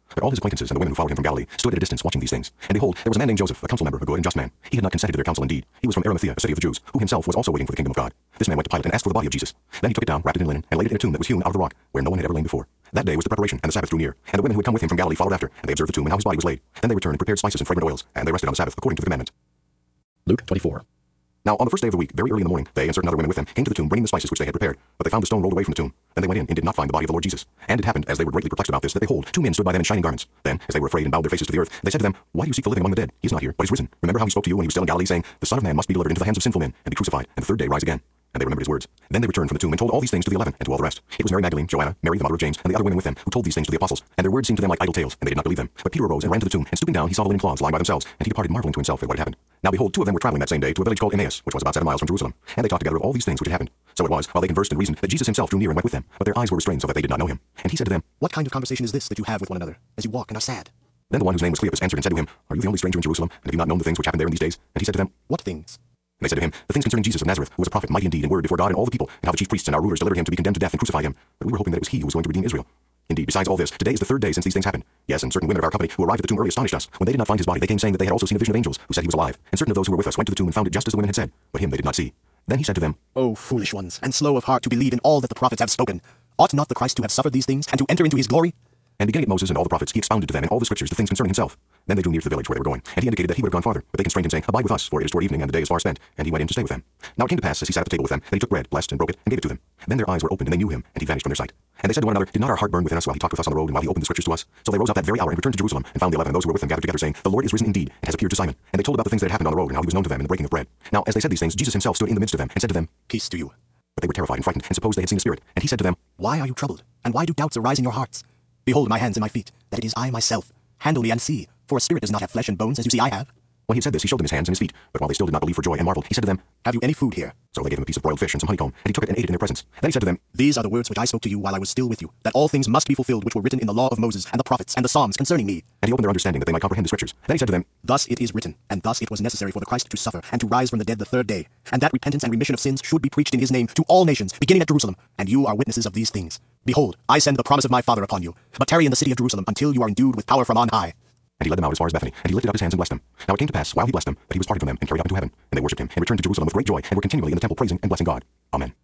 But all his acquaintances and the women who followed him from Galilee stood at a distance watching these things. And behold, there was a man named Joseph, a council member, a good and just man. He had not consented to their counsel indeed. He was from Arimathea, a city of the Jews, who himself was also waiting for the kingdom of God. This man went to Pilate and asked for the body of Jesus. Then he took it down, wrapped it in linen, and laid it in a tomb that was hewn out of the rock, where no one had ever lain before. That day was the preparation, and the Sabbath drew near. And the women who had come with him from Galilee followed after, and they observed the tomb and how his body was laid. Then they returned and prepared spices and fragrant oils, and they rested on the Sabbath according to the commandment. Luke 24. Now, on the first day of the week, very early in the morning, they and certain other women with them came to the tomb, bringing the spices which they had prepared. But they found the stone rolled away from the tomb. Then they went in and did not find the body of the Lord Jesus. And it happened, as they were greatly perplexed about this, that behold, two men stood by them in shining garments. Then, as they were afraid and bowed their faces to the earth, they said to them, Why do you seek the living among the dead? He is not here, but is risen. Remember how he spoke to you when he was still in Galilee, saying, The Son of Man must be delivered into the hands of sinful men, and be crucified, and the third day rise again. And they remembered his words. Then they returned from the tomb and told all these things to the 11 and to all the rest. It was Mary Magdalene, Joanna, Mary the mother of James, and the other women with them, who told these things to the apostles. And their words seemed to them like idle tales, and they did not believe them. But Peter arose and ran to the tomb, and stooping down, he saw the linen cloths lying by themselves, and he departed marveling to himself at what had happened. Now behold, two of them were traveling that same day to a village called Emmaus, which was about 7 miles from Jerusalem. And they talked together of all these things which had happened. So it was, while they conversed and reasoned, that Jesus himself drew near and went with them. But their eyes were restrained so that they did not know him. And he said to them, What kind of conversation is this that you have with one another, as you walk and are sad? Then the one whose name was Cleopas answered and said to him, Are you the only stranger in Jerusalem, and have you not known the things which happened there in these days? And he said to them, What things? And they said to him, The things concerning Jesus of Nazareth, who was a prophet, mighty indeed in word before God and all the people, and how the chief priests and our rulers delivered him to be condemned to death and crucified him. But we were hoping that it was he who was going to redeem Israel. Indeed, besides all this, today is the third day since these things happened. Yes, and certain women of our company who arrived at the tomb early astonished us. When they did not find his body, they came saying that they had also seen a vision of angels, who said he was alive. And certain of those who were with us went to the tomb and found it just as the women had said, but him they did not see. Then he said to them, O foolish ones, and slow of heart to believe in all that the prophets have spoken. Ought not the Christ to have suffered these things, and to enter into his glory? And beginning at Moses and all the prophets, he expounded to them in all the scriptures the things concerning himself. Then they drew near to the village where they were going, and he indicated that he would have gone farther. But they constrained him, saying, Abide with us, for it is toward evening, and the day is far spent. And he went in to stay with them. Now it came to pass, as he sat at the table with them, that he took bread, blessed, and broke it, and gave it to them. Then their eyes were opened, and they knew him, and he vanished from their sight. And they said to one another, Did not our heart burn within us while he talked with us on the road, and while he opened the scriptures to us? So they rose up that very hour and returned to Jerusalem, and found the 11 and those who were with them gathered together, saying, The Lord is risen indeed, and has appeared to Simon. And they told about the things that had happened on the road, and how he was known to them in the breaking of bread. Now as they said these things, Jesus himself stood in the midst of them, and said to them, Peace to you. But they were terrified and frightened, and supposed they had seen a spirit. And he said to them, Why are you troubled? And why do doubts arise in your hearts? Behold my hands and my feet, that it is I myself. Handle me and see, for a spirit does not have flesh and bones, as you see I have. When he had said this, he showed them his hands and his feet. But while they still did not believe for joy and marveled, he said to them, Have you any food here? So they gave him a piece of broiled fish and some honeycomb, and he took it and ate it in their presence. Then he said to them, These are the words which I spoke to you while I was still with you, that all things must be fulfilled which were written in the law of Moses and the prophets and the Psalms concerning me. And he opened their understanding that they might comprehend the scriptures. Then he said to them, Thus it is written, and thus it was necessary for the Christ to suffer and to rise from the dead the third day, and that repentance and remission of sins should be preached in his name to all nations, beginning at Jerusalem. And you are witnesses of these things. Behold, I send the promise of my Father upon you, but tarry in the city of Jerusalem until you are endued with power from on high. And he led them out as far as Bethany, and he lifted up his hands and blessed them. Now it came to pass, while he blessed them, that he was parted from them and carried up into heaven. And they worshipped him, and returned to Jerusalem with great joy, and were continually in the temple praising and blessing God. Amen.